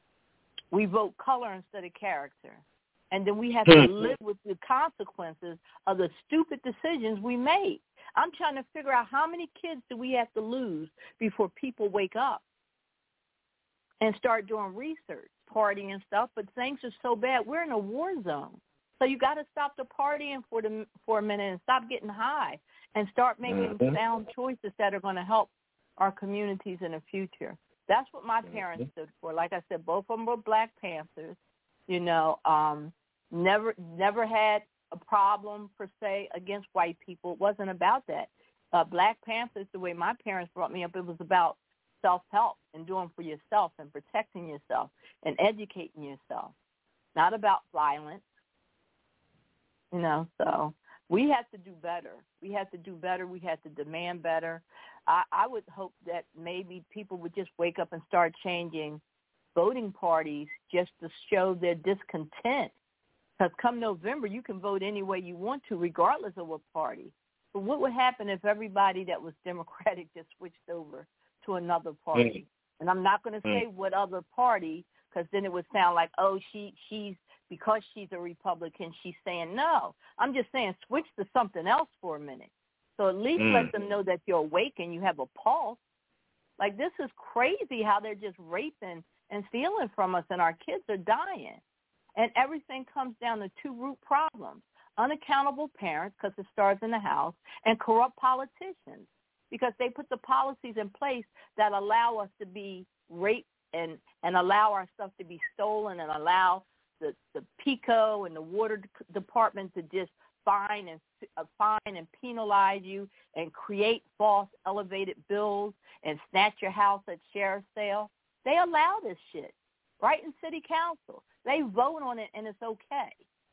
We vote color instead of character. And then we have to live with the consequences of the stupid decisions we made. I'm trying to figure out how many kids do we have to lose before people wake up and start doing research, partying and stuff, but things are so bad. We're in a war zone. So you got to stop the partying for a minute and stop getting high and start making sound choices that are going to help our communities in the future. That's what my parents stood for. Like I said, both of them were Black Panthers. You know, never had a problem, per se, against white people. It wasn't about that. Black Panthers, the way my parents brought me up, it was about self-help and doing for yourself and protecting yourself and educating yourself, not about violence. You know, so we have to do better. We have to do better. We have to demand better. I would hope that maybe people would just wake up and start changing voting parties just to show their discontent. Because come November, you can vote any way you want to, regardless of what party. But what would happen if everybody that was Democratic just switched over to another party? And I'm not going to say what other party, because then it would sound like, oh, she's because she's a Republican, she's saying no. I'm just saying switch to something else for a minute. So at least let them know that you're awake and you have a pulse. Like, this is crazy how they're just raping and stealing from us, and our kids are dying. And everything comes down to two root problems: unaccountable parents, because it starts in the house, and corrupt politicians, because they put the policies in place that allow us to be raped and allow our stuff to be stolen and allow the PICO and the water department to just fine and penalize you and create false elevated bills and snatch your house at sheriff's sale. They allow this shit right in city council. They vote on it and it's okay.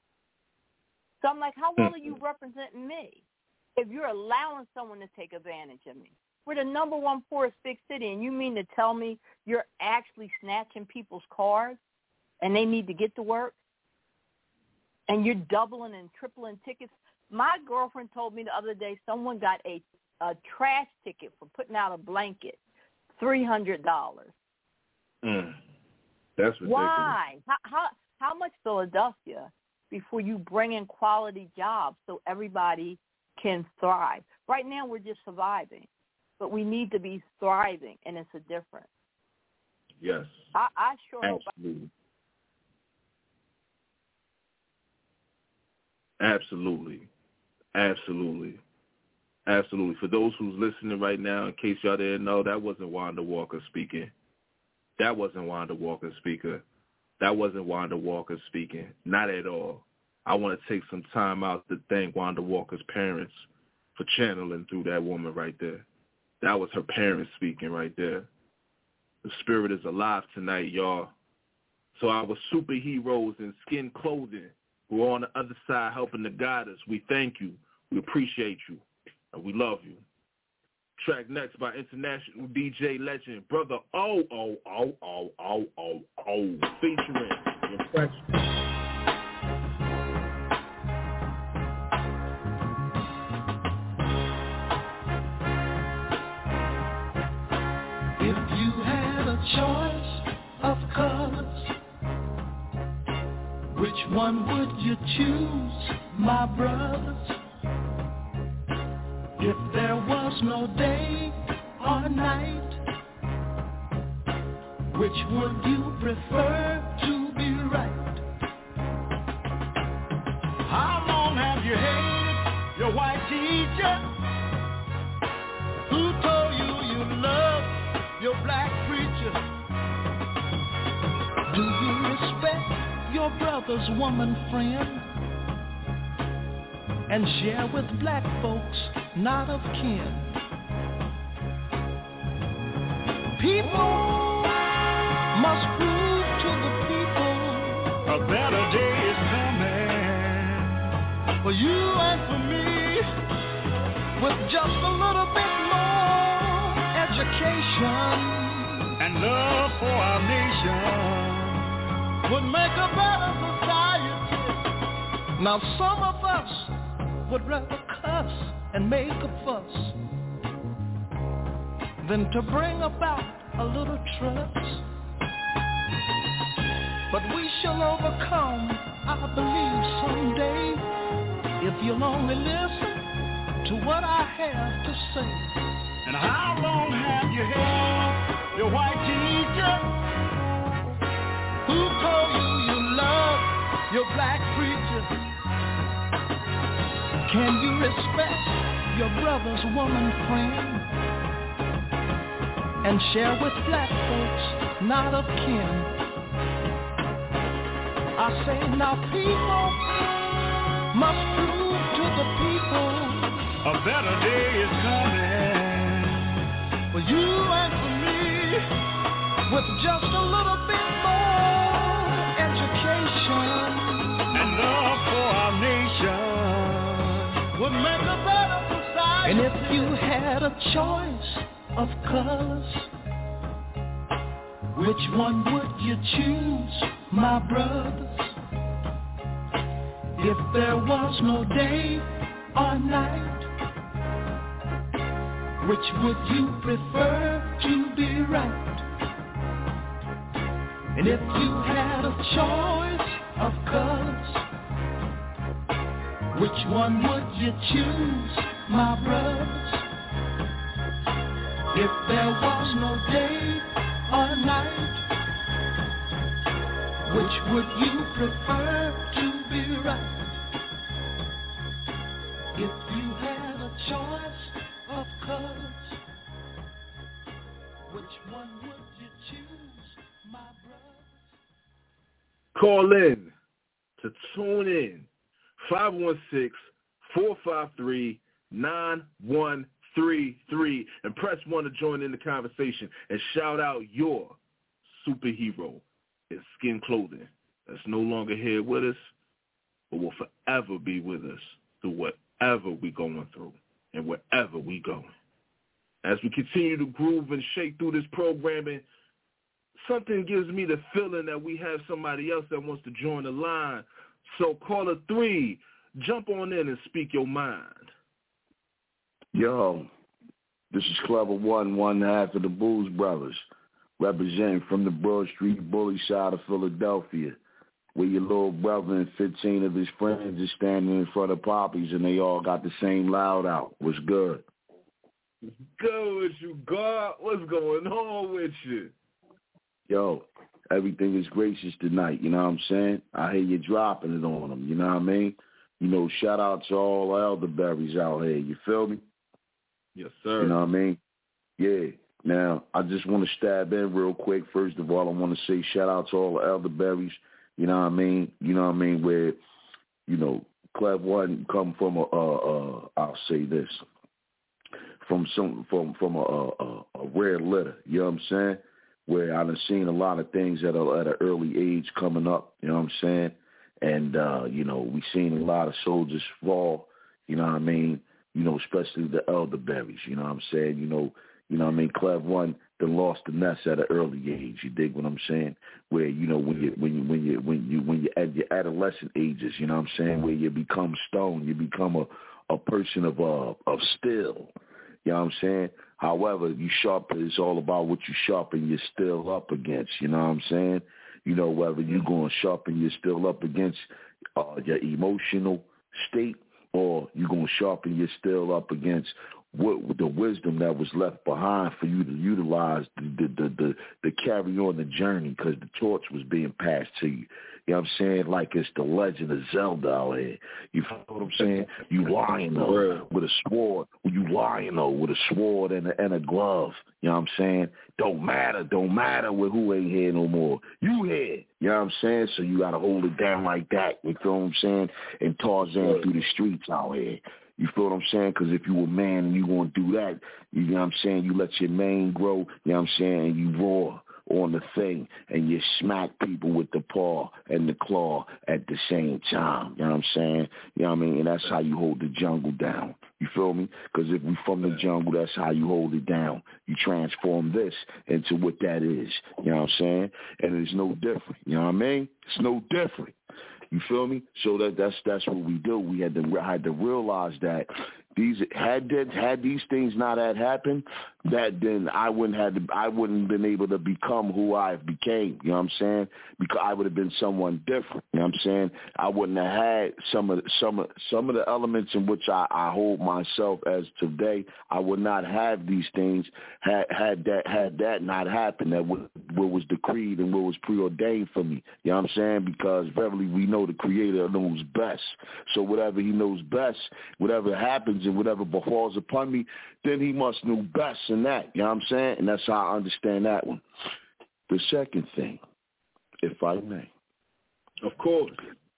So I'm like, how well are you representing me if you're allowing someone to take advantage of me? We're the number one poorest big city, and you mean to tell me you're actually snatching people's cars and they need to get to work? And you're doubling and tripling tickets? My girlfriend told me the other day someone got a trash ticket for putting out a blanket, $300. That's ridiculous. Why? How much Philadelphia before you bring in quality jobs so everybody can thrive? Right now we're just surviving, but we need to be thriving, and it's a difference. Yes. I sure Absolutely. Absolutely. Absolutely. Absolutely. For those who's listening right now, in case y'all didn't know, that wasn't Wanda Walker speaking. That wasn't Wanda Walker speaking. That wasn't Wanda Walker speaking. Not at all. I want to take some time out to thank Wanda Walker's parents for channeling through that woman right there. That was her parents speaking right there. The spirit is alive tonight, y'all. So our superheroes in skin clothing who are on the other side helping to guide us, we thank you. We appreciate you. And we love you. Track next by international DJ legend, Brother Oh, featuring Impression. If you had a choice of colors, which one would you choose, my brothers? If there was no day or night, which would you prefer to be right? How long have you hated your white teacher who told you you loved your black preacher? Do you respect your brother's woman friend and share with black folks not of kin? People must prove to the people a better day is coming for you and for me. With just a little bit more education and love for our nation would make a better society. Now some of us would rather cuss and make a fuss than to bring about a little trust. But we shall overcome, I believe, someday, if you'll only listen to what I have to say. And how long have you had your white teacher who told you you love your black preacher? Can you respect your brother's woman friend and share with black folks not of kin? I say now people must prove to the people a better day is coming for you and for me. With just a little bit more education and love for our nation would make a better society. And if you had a choice of colors, which one would you choose, my brothers? If there was no day or night, which would you prefer to be right? And if you had a choice of colors, which one would you choose, my brothers? If there was no day or night, which would you prefer to be right? If you had a choice of colors, which one would you choose, my brothers? Call in to tune in. 516-453-9133 and press 1 to join in the conversation and shout out your superhero in skin clothing that's no longer here with us, but will forever be with us through whatever we're going through and wherever we going. as we continue to groove and shake through this programming, something gives me the feeling that we have somebody else that wants to join the line. So caller 3, jump on in and speak your mind. Yo, this is Clever one half of the Booze Brothers, representing from the Broad Street bully side of Philadelphia, where your little brother and 15 of his friends are standing in front of Poppy's and they all got the same loud out. What's good? Good with you, God. What's going on with you? Yo, everything is gracious tonight, you know what I'm saying? I hear you dropping it on them, you know what I mean? You know, shout out to all the elderberries out here, you feel me? Yes, sir. You know what I mean? Yeah. Now, I just want to stab in real quick. First of all, I want to say shout out to all the elderberries, you know what I mean? You know what I mean? Where, you know, Clev One come from I'll say this, from a rare litter, you know what I'm saying? Where I've seen a lot of things at an early age coming up, you know what I'm saying? And, you know, we've seen a lot of soldiers fall, you know what I mean? You know, especially the elderberries, you know what I'm saying? You know what I mean? Clev One, they lost the nest at an early age, you dig what I'm saying? Where, you know, when you at your adolescent ages, you know what I'm saying? Where you become stone, you become a person of steel. You know what I'm saying? However, it's all about what you sharpen your steel up against. You know what I'm saying? You know, whether you're going to sharpen your steel up against your emotional state or you're going to sharpen your steel up against the wisdom that was left behind for you to utilize to carry on the journey because the torch was being passed to you. You know what I'm saying? Like it's the Legend of Zelda out here. You feel what I'm saying? You Lion-O with a sword. You Lion-O with a sword and a glove. You know what I'm saying? Don't matter with who ain't here no more. You here. You know what I'm saying? So you got to hold it down like that. You feel what I'm saying? And Tarzan through the streets out here. You feel what I'm saying? Because if you a man and you want to do that, you know what I'm saying, you let your mane grow, you know what I'm saying, and you roar on the thing and you smack people with the paw and the claw at the same time. You know what I'm saying? You know what I mean? And that's how you hold the jungle down. You feel me? Because if we from the jungle, that's how you hold it down. You transform this into what that is. You know what I'm saying? And it's no different. You know what I mean? It's no different. You feel me? So that's what we do. We had to realize that had these things not had happened, that then I wouldn't have been able to become who I became. You know what I'm saying? Because I would have been someone different. You know what I'm saying? I wouldn't have had some of the elements in which I hold myself as today. I would not have these things had that not happened. That what was decreed and what was preordained for me. You know what I'm saying? Because verily we know the Creator knows best. So whatever He knows best, whatever happens and whatever befalls upon me, then He must know best in that. You know what I'm saying? And that's how I understand that one. The second thing, if I may. Of course.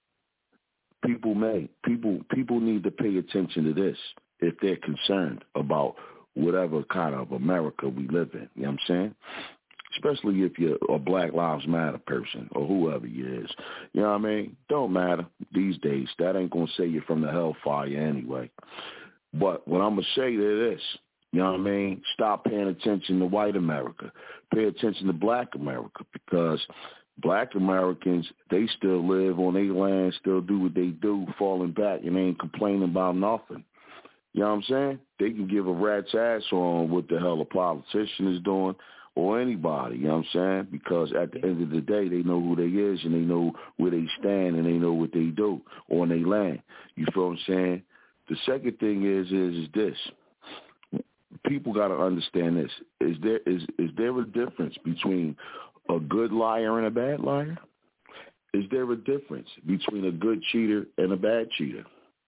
People need to pay attention to this if they're concerned about whatever kind of America we live in. You know what I'm saying? Especially if you're a Black Lives Matter person or whoever you is. You know what I mean? Don't matter these days. That ain't going to save you from the hellfire anyway. But what I'm going to say to this, you know what I mean? Stop paying attention to white America. Pay attention to Black America because Black Americans, they still live on their land, still do what they do, falling back, and they ain't complaining about nothing. You know what I'm saying? They can give a rat's ass on what the hell a politician is doing or anybody, you know what I'm saying? Because at the end of the day, they know who they is and they know where they stand and they know what they do on their land. You feel what I'm saying? The second thing is this. People got to understand this. Is there a difference between a good liar and a bad liar? Is there a difference between a good cheater and a bad cheater?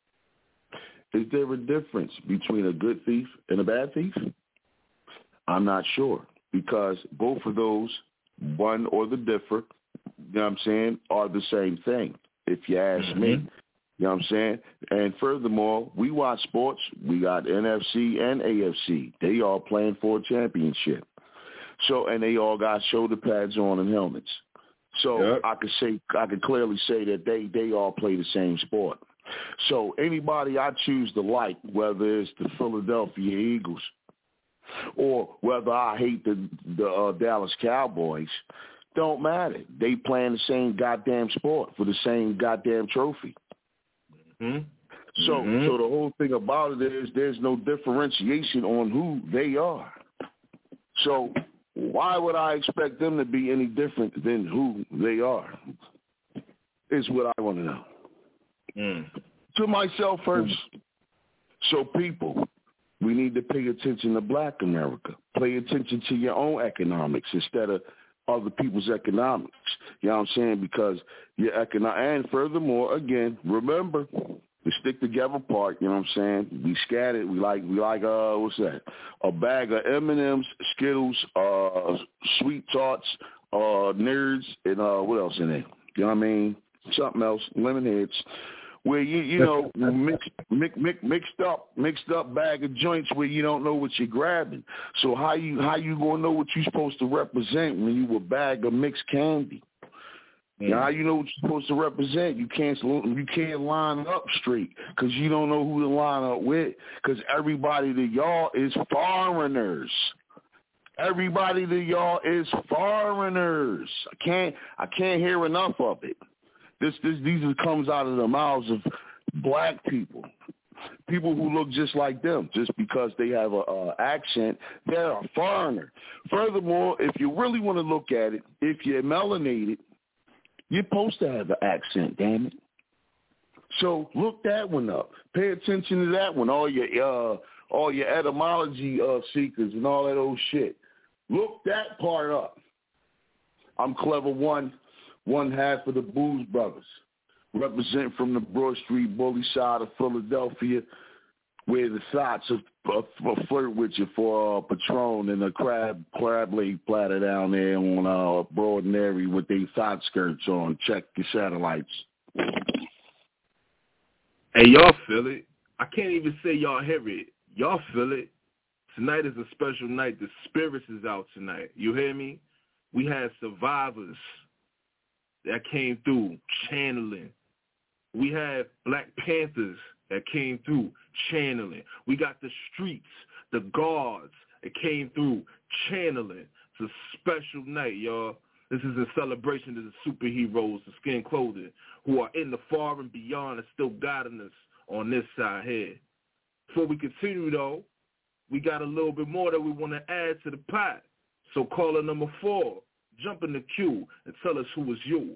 Is there a difference between a good thief and a bad thief? I'm not sure because both of those, one or the differ, you know what I'm saying, are the same thing, if you ask me. You know what I'm saying? And furthermore, we watch sports. We got NFC and AFC. They all playing for a championship. So, and they all got shoulder pads on and helmets. So I could clearly say that they all play the same sport. So anybody I choose to like, whether it's the Philadelphia Eagles or whether I hate the Dallas Cowboys, don't matter. They playing the same goddamn sport for the same goddamn trophy. Mm-hmm. So the whole thing about it is there's no differentiation on who they are. So why would I expect them to be any different than who they are? Is what I want to know. To myself first. So people, we need to pay attention to Black America. Pay attention to your own economics instead of other people's economics. You know what I'm saying? Because your and furthermore, again, remember the stick together part, you know what I'm saying? We scattered, we like what's that? A bag of M&Ms, Skittles, Sweet Tarts, Nerds, and what else in there? You know what I mean? Something else, Lemonheads. Where you know mixed up bag of joints where you don't know what you're grabbing. So how you gonna know what you're supposed to represent when you a bag of mixed candy? Now how you know what you're supposed to represent? You can't line up straight because you don't know who to line up with. Because everybody to y'all is foreigners. Everybody to y'all is foreigners. I can't hear enough of it. These comes out of the mouths of Black people who look just like them. Just because they have a accent, they're a foreigner. Furthermore, if you really want to look at it, if you're melanated, you're supposed to have an accent, damn it. So look that one up. Pay attention to that one. All your etymology seekers and all that old shit. Look that part up. I'm Clever one half of the Booze Brothers, represent from the Broad Street bully side of Philadelphia, where the thoughts of flirt with you for Patron and a crab leg platter down there on Broad and Airy with their thought skirts on. Check your satellites. Hey, y'all feel it. I can't even say y'all hear it. Y'all feel it. Tonight is a special night. The spirits is out tonight. You hear me? We had survivors that came through channeling. We had Black Panthers that came through channeling. We got the streets, the guards that came through channeling. It's a special night, y'all. This is a celebration of the superheroes, the skin clothing, who are in the far and beyond and still guiding us on this side here. Before we continue, though, we got a little bit more that we want to add to the pot. So caller number 4, jump in the queue and tell us who is you.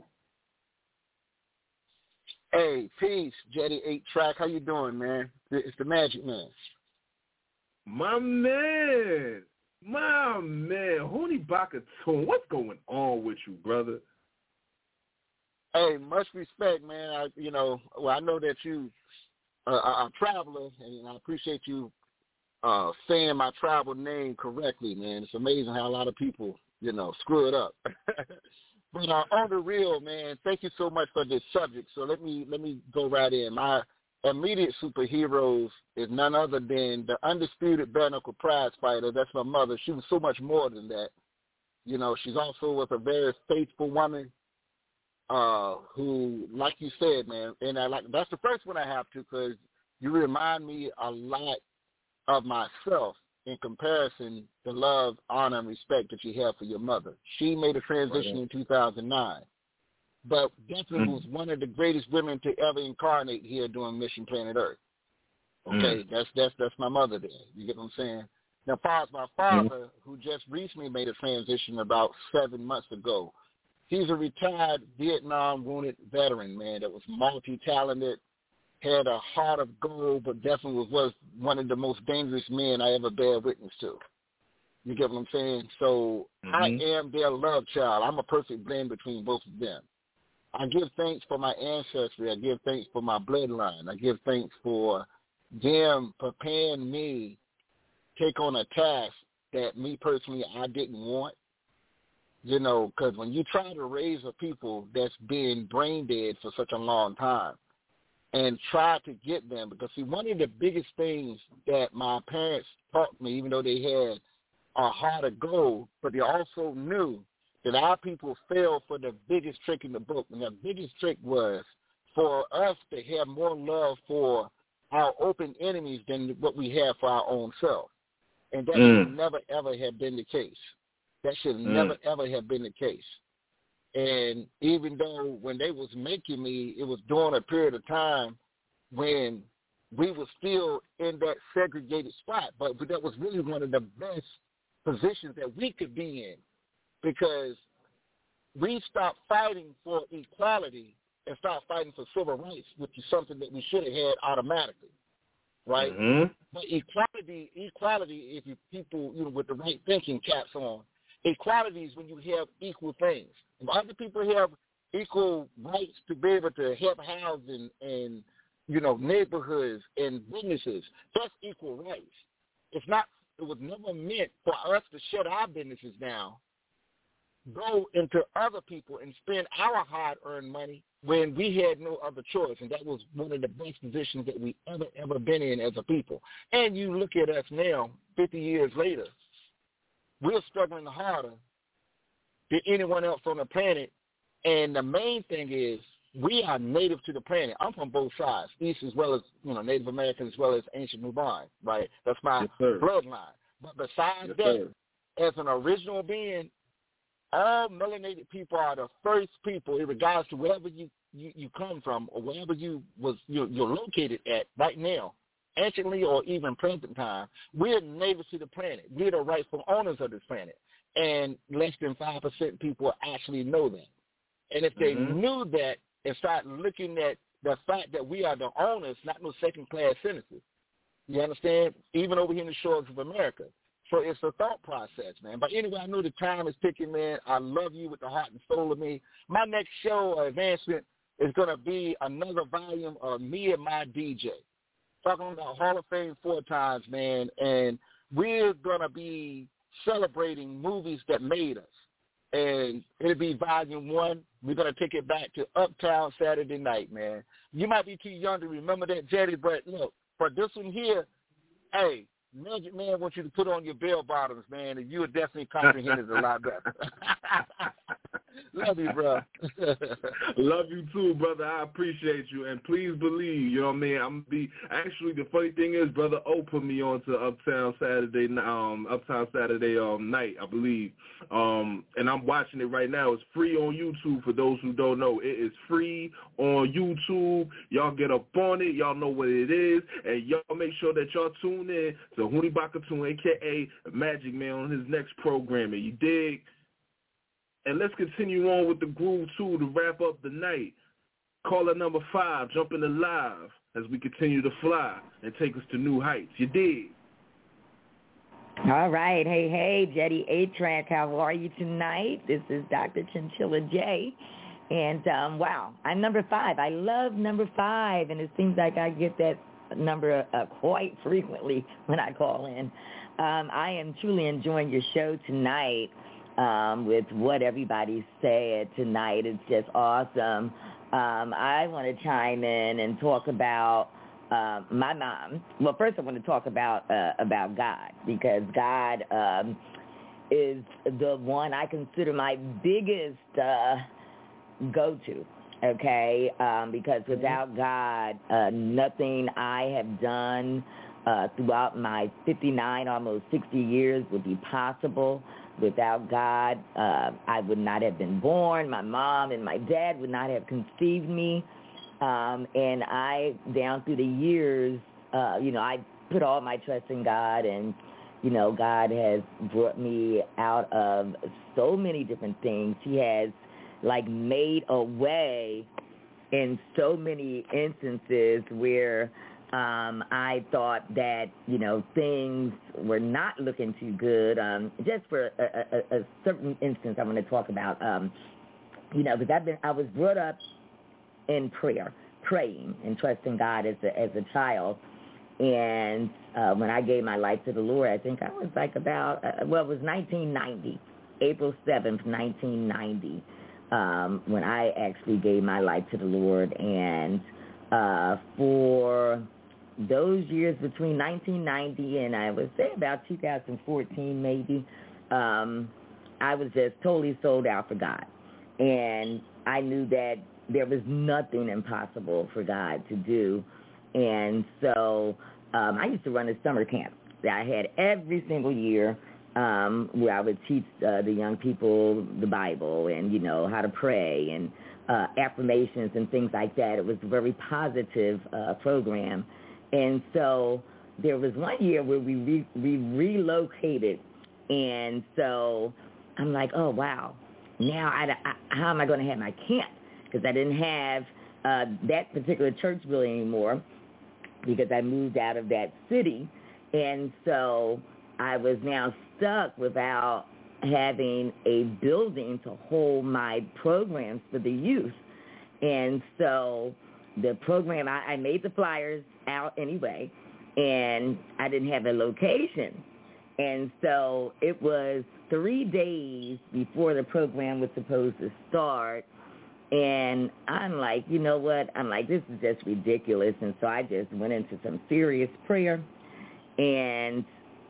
Hey, peace, Jetty 8-Track. How you doing, man? It's the Magic Man. My man, Honey Bakatoon, what's going on with you, brother? Hey, much respect, man. I know that you are a traveler, and I appreciate you saying my travel name correctly, man. It's amazing how a lot of people, screw it up. But on the real, man, thank you so much for this subject. So let me go right in. My immediate superheroes is none other than the undisputed bare knuckle prize fighter. That's my mother. She was so much more than that. She's also was a very faithful woman who, like you said, man, and that's the first one I have to, because you remind me a lot of myself in comparison, the love, honor, and respect that you have for your mother. She made a transition in 2009, but definitely was one of the greatest women to ever incarnate here doing Mission Planet Earth. Okay, that's my mother there. You get what I'm saying? Now, my father, who just recently made a transition about 7 months ago, he's a retired Vietnam wounded veteran, man, that was multi-talented, had a heart of gold, but definitely was one of the most dangerous men I ever bear witness to. You get what I'm saying? So I am their love child. I'm a perfect blend between both of them. I give thanks for my ancestry. I give thanks for my bloodline. I give thanks for them preparing me to take on a task that me personally I didn't want. Because when you try to raise a people that's been brain dead for such a long time, and try to get them, because see, one of the biggest things that my parents taught me, even though they had a heart of gold, but they also knew that our people fell for the biggest trick in the book. And the biggest trick was for us to have more love for our open enemies than what we have for our own self. And that should never, ever have been the case. That should never, ever have been the case. And even though when they was making me, it was during a period of time when we were still in that segregated spot, but that was really one of the best positions that we could be in, because we stopped fighting for equality and started fighting for civil rights, which is something that we should have had automatically, right? But equality, if you people, with the right thinking caps on, equality is when you have equal things. If other people have equal rights to be able to have housing and neighborhoods and businesses, that's equal rights. It was never meant for us to shut our businesses down, go into other people and spend our hard-earned money when we had no other choice. And that was one of the best positions that we ever been in as a people. And you look at us now, 50 years later, we're struggling harder than anyone else on the planet. And the main thing is we are native to the planet. I'm from both sides, East as well as, Native American as well as ancient Nubian, right? That's my bloodline. But besides that, as an original being, all melanated people are the first people, in regards to wherever you come from or wherever you're located at right now, anciently or even present time. We're native to the planet. We're the rightful owners of this planet. And less than 5% people actually know that. And if they knew that and start looking at the fact that we are the owners, not no second-class citizens, you understand? Even over here in the shores of America. So it's a thought process, man. But anyway, I know the time is ticking, man. I love you with the heart and soul of me. My next show or advancement is going to be another volume of me and my DJ. Talking about Hall of Fame 4 times, man. And we're going to be celebrating movies that made us. And it'll be volume 1. We're going to take it back to Uptown Saturday Night, man. You might be too young to remember that, Jetty, but look, for this one here, hey, Magic Man wants you to put on your bell bottoms, man, and you would definitely comprehend it a lot better. Love you, bro. Love you too, brother. I appreciate you, and please believe, you know what I mean. I'm be actually the funny thing is, brother O put me on to Uptown Saturday night, I believe, and I'm watching it right now. It's free on YouTube for those who don't know. It is free on YouTube. Y'all get up on it. Y'all know what it is, and y'all make sure that y'all tune in to Huni Bakatun, a.k.a. Magic Man, on his next programming. You dig? And let's continue on with the groove, too, to wrap up the night. Caller number 5, jump in the live as we continue to fly and take us to new heights. You dig? All right. Hey, Jetty A-Track, how are you tonight? This is Dr. Chinchilla J. And, wow, I'm number 5. I love number 5, and it seems like I get that number quite frequently when I call in. I am truly enjoying your show tonight. With what everybody said tonight. It's just awesome. I want to chime in and talk about my mom. Well, first I want to talk about God, because God is the one I consider my biggest go-to, okay? Because without God, nothing I have done throughout my 59, almost 60 years would be possible. Without God, I would not have been born. My mom and my dad would not have conceived me. And I, down through the years, I put all my trust in God. And, God has brought me out of so many different things. He has, made a way in so many instances where I thought that, things were not looking too good. Just for a certain instance I want to talk about, because I was brought up in prayer, praying and trusting God as a child. And when I gave my life to the Lord, I think I was about, it was 1990, April 7th, 1990, when I actually gave my life to the Lord. And for those years between 1990 and I would say about 2014 maybe, I was just totally sold out for God. And I knew that there was nothing impossible for God to do. And so I used to run a summer camp that I had every single year where I would teach the young people the Bible and, you know, how to pray and affirmations and things like that. It was a very positive program. And so there was one year where we relocated, and so I'm like, oh, wow, now how am I going to have my camp? Because I didn't have that particular church building anymore because I moved out of that city. And so I was now stuck without having a building to hold my programs for the youth. And so the program, I made the flyers out anyway, and I didn't have a location. And so it was 3 days before the program was supposed to start. And I'm like, you know what? I'm like, this is just ridiculous. And so I just went into some serious prayer. And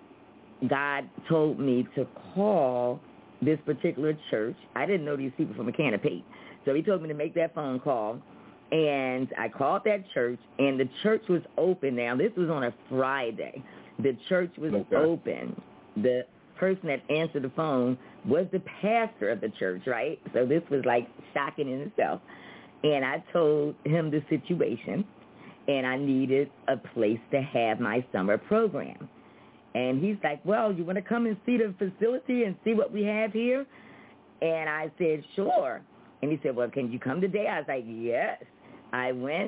God told me to call this particular church. I didn't know these people from a can of paint. So he told me to make that phone call. And I called that church, and the church was open now. This was on a Friday. The church was open. The person that answered the phone was the pastor of the church, right? So this was like shocking in itself. And I told him the situation, and I needed a place to have my summer program. And he's like, well, you want to come and see the facility and see what we have here? And I said, sure. And he said, well, can you come today? I was like, yes. I went,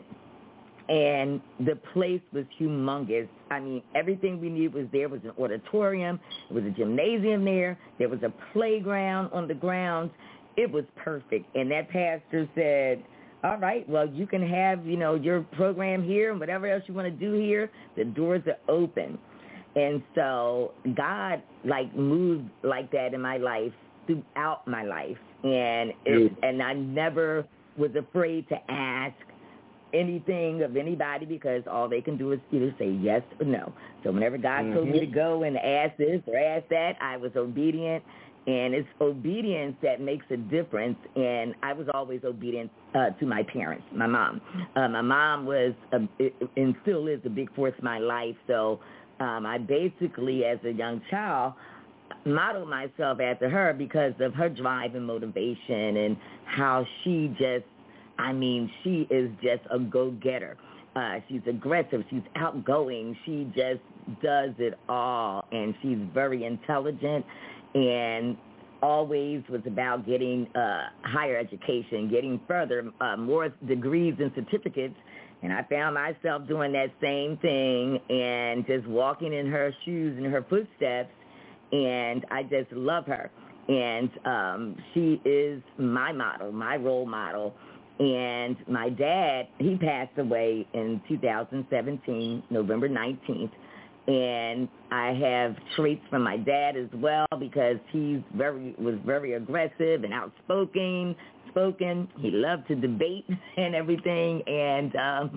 and the place was humongous. I mean, everything we needed was there. It was an auditorium. It was a gymnasium there. There was a playground on the grounds. It was perfect. And that pastor said, all right, well, you can have, you know, your program here and whatever else you want to do here. The doors are open. And so God, like, moved like that in my life throughout my life. And and I never was afraid to ask anything of anybody because all they can do is either say yes or no. So whenever God told me to go and ask this or ask that, I was obedient. And it's obedience that makes a difference. And I was always obedient to my parents, my mom. My mom was, and still is, a big force in my life. So I basically, as a young child, modeled myself after her because of her drive and motivation and how she just, I mean, she is just a go-getter. She's aggressive. She's outgoing. She just does it all. And she's very intelligent and always was about getting higher education, getting further, more degrees and certificates. And I found myself doing that same thing and just walking in her shoes and her footsteps. And I just love her. And she is my model, my role model. And my dad, he passed away in 2017, November 19th. And I have traits from my dad as well because he was very aggressive and outspoken. He loved to debate and everything. And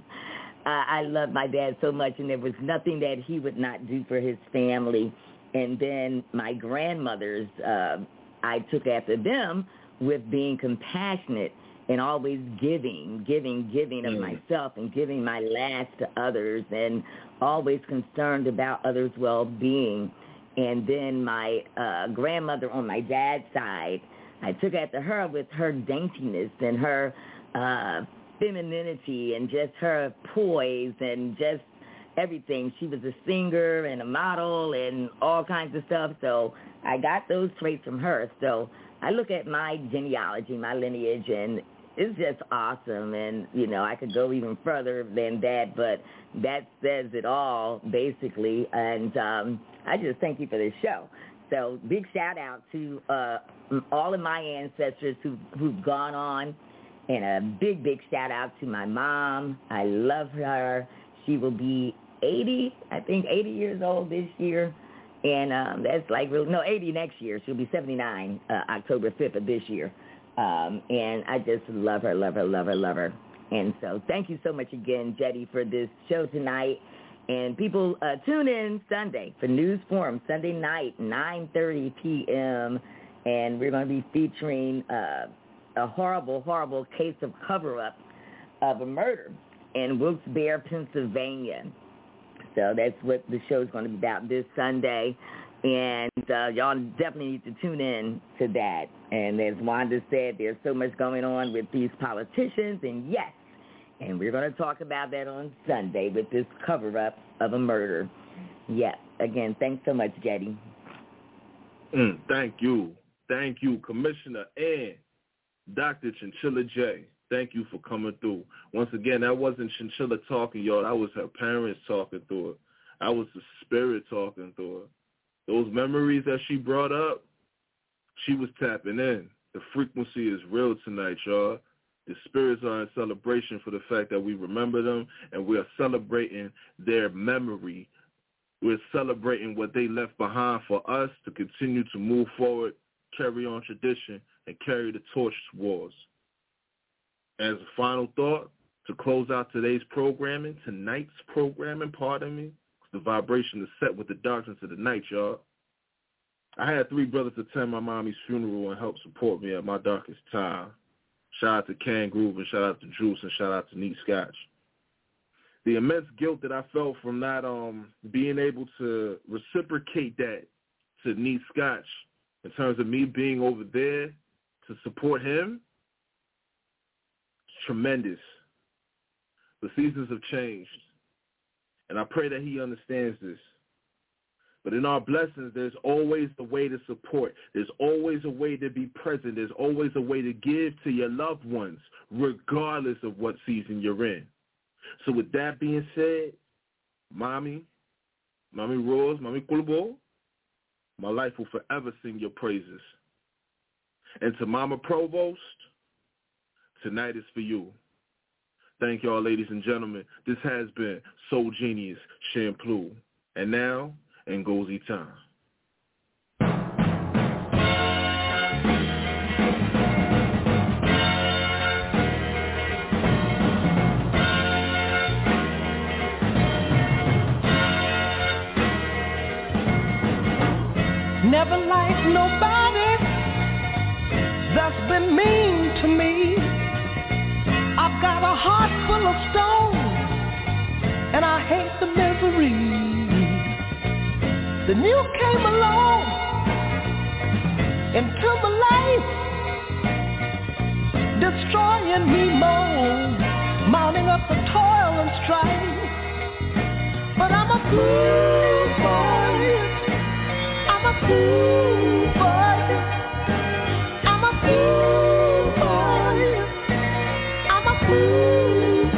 I love my dad so much, and there was nothing that he would not do for his family. And then my grandmothers, I took after them with being compassionate and always giving of myself and giving my last to others and always concerned about others' well-being. And then my grandmother on my dad's side, I took after her with her daintiness and her femininity and just her poise and just everything. She was a singer and a model and all kinds of stuff. So I got those traits from her. So I look at my genealogy, my lineage, and it's just awesome. And, you know, I could go even further than that, but that says it all, basically. And I just thank you for this show. So big shout out to all of my ancestors who've gone on, and a big shout out to my mom. I love her. She will be 80 years old this year. And that's like, 80 next year. She'll be 79 October 5th of this year. And I just love her. And so thank you so much again, Jetty, for this show tonight. And people, tune in Sunday for News Forum, Sunday night, 9:30 p.m. And we're going to be featuring a horrible case of cover-up of a murder in Wilkes-Barre, Pennsylvania. So that's what the show is going to be about this Sunday. And y'all definitely need to tune in to that. And as Wanda said, there's so much going on with these politicians. And yes, and we're going to talk about that on Sunday with this cover-up of a murder. Yeah. Again, thanks so much, Jetty. Thank you. Thank you, Commissioner and Dr. Chinchilla J. Thank you for coming through. Once again, that wasn't Chinchilla talking, y'all. That was her parents talking through her. That was the spirit talking through her. Those memories that she brought up, she was tapping in. The frequency is real tonight, y'all. The spirits are in celebration for the fact that we remember them, and we are celebrating their memory. We're celebrating what they left behind for us to continue to move forward, carry on tradition, and carry the torch towards. As a final thought, to close out tonight's programming, the vibration is set with the darkness of the night, y'all. I had 3 brothers attend my mommy's funeral and help support me at my darkest time. Shout out to Can Groove and shout out to Juice and shout out to Neat Scotch. The immense guilt that I felt from not being able to reciprocate that to Neat Scotch in terms of me being over there to support him, it's tremendous. The seasons have changed, and I pray that he understands this. But in our blessings, there's always a way to support. There's always a way to be present. There's always a way to give to your loved ones, regardless of what season you're in. So with that being said, Mommy Rose, Mommy Kulabo, my life will forever sing your praises. And to Mama Provost, tonight is for you. Thank y'all, ladies and gentlemen. This has been Soul Genius Shampoo. And now, Ngozi time. Never liked nobody that's been mean to me. I've got a heart full of stone, and I hate the misery. Then you came along into my life, destroying me more, mounting up the toil and strife. But I'm a fool for you. I'm a fool for you. I'm a fool for you. I'm a fool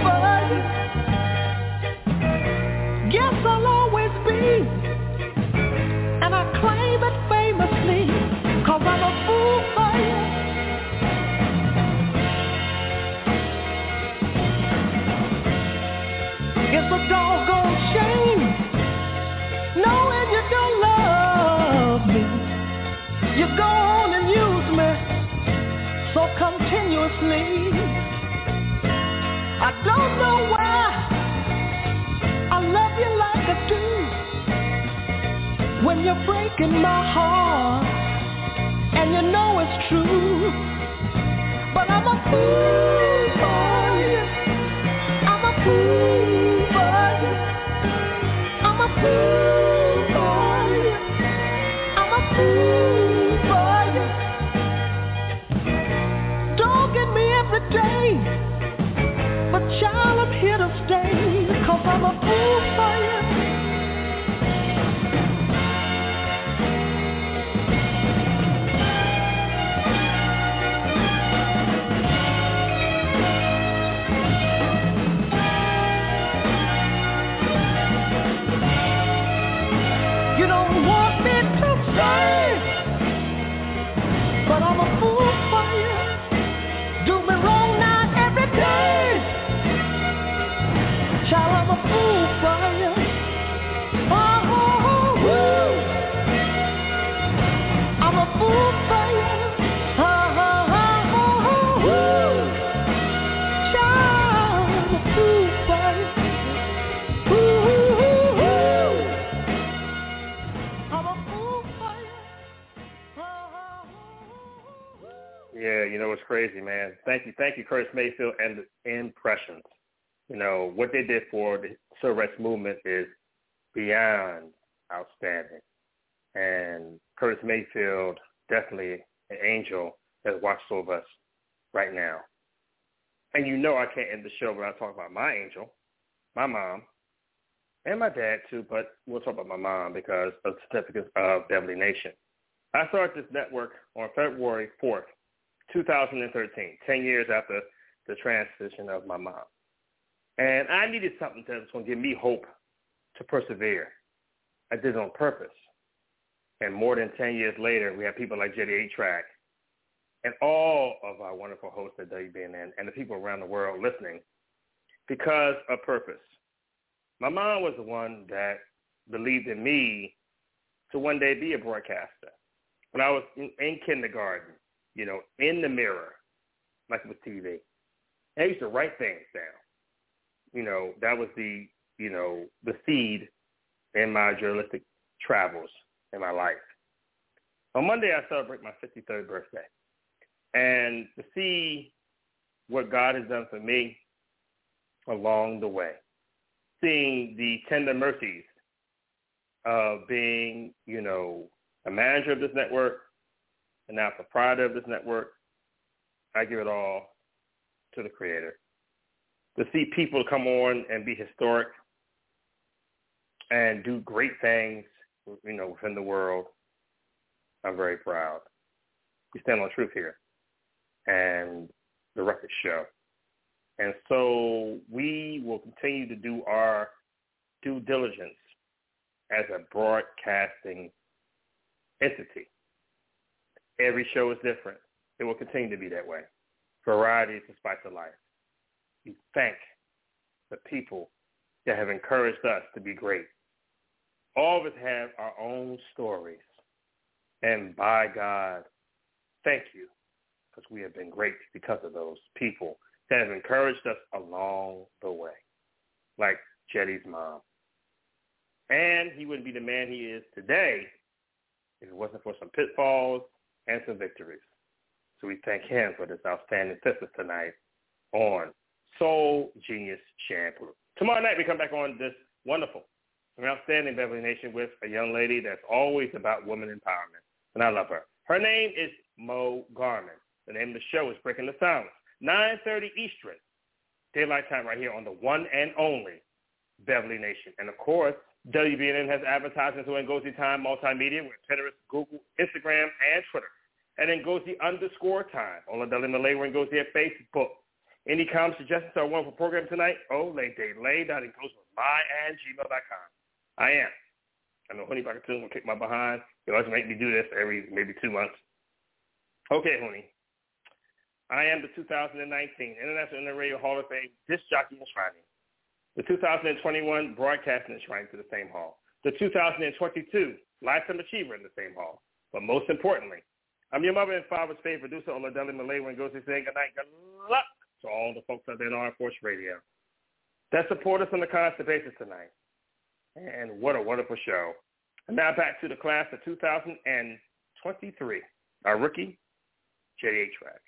for you. Guess I'll always be, and I claim it famously, 'cause I'm a fool for you. It's a doggone shame knowing you don't love me. You go on and use me so continuously. I don't know why I love you like I do, when you're breaking my heart and you know it's true. But I'm a fool for you. I'm a fool for you. I'm a fool for you. I'm a fool for you. Dogging me every day, but child, I'm here to stay, 'cause I'm a fool for you. You don't want me to stay, but I'm a fool for you. Do me wrong now every day, child, I'm a fool for you. Oh, woo. I'm a fool for you. Oh, woo. Child, I'm a fool for you. Yeah, you know, it's crazy, man. Thank you, Curtis Mayfield and the Impressions. You know, what they did for the civil rights movement is beyond outstanding. And Curtis Mayfield, definitely an angel that watches over us right now. And you know I can't end the show without talking about my angel, my mom, and my dad too, but we'll talk about my mom because of the significance of Beverly Nation. I started this network on February 4th, 2013, 10 years after the transition of my mom. And I needed something that was going to give me hope to persevere. I did it on purpose. And more than 10 years later, we have people like Jetty 8-Track and all of our wonderful hosts at WBNN and the people around the world listening because of purpose. My mom was the one that believed in me to one day be a broadcaster. When I was in kindergarten, you know, in the mirror, like with TV, I used to write things down. You know, that was the seed in my journalistic travels in my life. On Monday, I celebrate my 53rd birthday. And to see what God has done for me along the way, seeing the tender mercies of being, you know, a manager of this network and now proprietor of this network, I give it all to the Creator. To see people come on and be historic and do great things, you know, within the world, I'm very proud. We stand on truth here and the record show. And so we will continue to do our due diligence as a broadcasting entity. Every show is different. It will continue to be that way. Variety is the spice of life. We thank the people that have encouraged us to be great. All of us have our own stories. And by God, thank you, because we have been great because of those people that have encouraged us along the way, like Jetty's mom. And he wouldn't be the man he is today if it wasn't for some pitfalls and some victories. So we thank him for this outstanding sister tonight on Soul Genius Shampoo. Tomorrow night we come back on this wonderful and outstanding Beverly Nation with a young lady that's always about woman empowerment, and I love her. Her name is Mo Garman. The name of the show is Breaking the Silence, 9:30 Eastern, daylight time right here on the one and only Beverly Nation. And, of course, WBNN has advertising to Ngozi Time Multimedia with Pinterest, Google, Instagram, and Twitter. And Ngozi_Time on Ladeli Malay or Ngozi at Facebook. Any comments, suggestions, or wonderful program tonight? Lay.Ngozi@gmail.com. I am. I know Honey Bakatoon will kick my behind. He'll always make me do this every maybe 2 months. Okay, Honey. I am the 2019 International Radio Hall of Fame Disc Jockey Enshrining. The 2021 Broadcasting Enshrining to the same hall. The 2022 Lifetime Achiever in the same hall. But most importantly, I'm your mother and father's favorite producer, Oladeli Malay, when goes to saying good night, good luck to all the folks out there on Air Force Radio that support us on a constant basis tonight. And what a wonderful show. And now back to the class of 2023. Our rookie, Jetty 8-Track.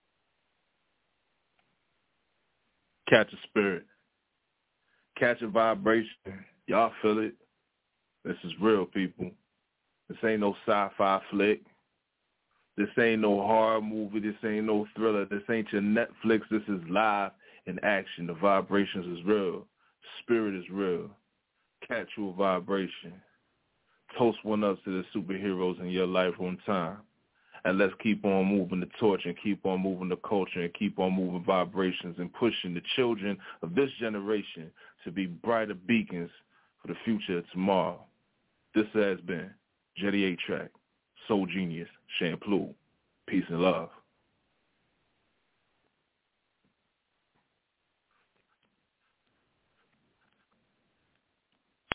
Catch a spirit. Catch a vibration. Y'all feel it. This is real, people. This ain't no sci-fi flick. This ain't no horror movie. This ain't no thriller. This ain't your Netflix. This is live in action. The vibrations is real. Spirit is real. Catch you a vibration. Toast one up to the superheroes in your life on time. And let's keep on moving the torch and keep on moving the culture and keep on moving vibrations and pushing the children of this generation to be brighter beacons for the future of tomorrow. This has been Jetty 8-Track, Soul Genius, Shampoo. Peace and love.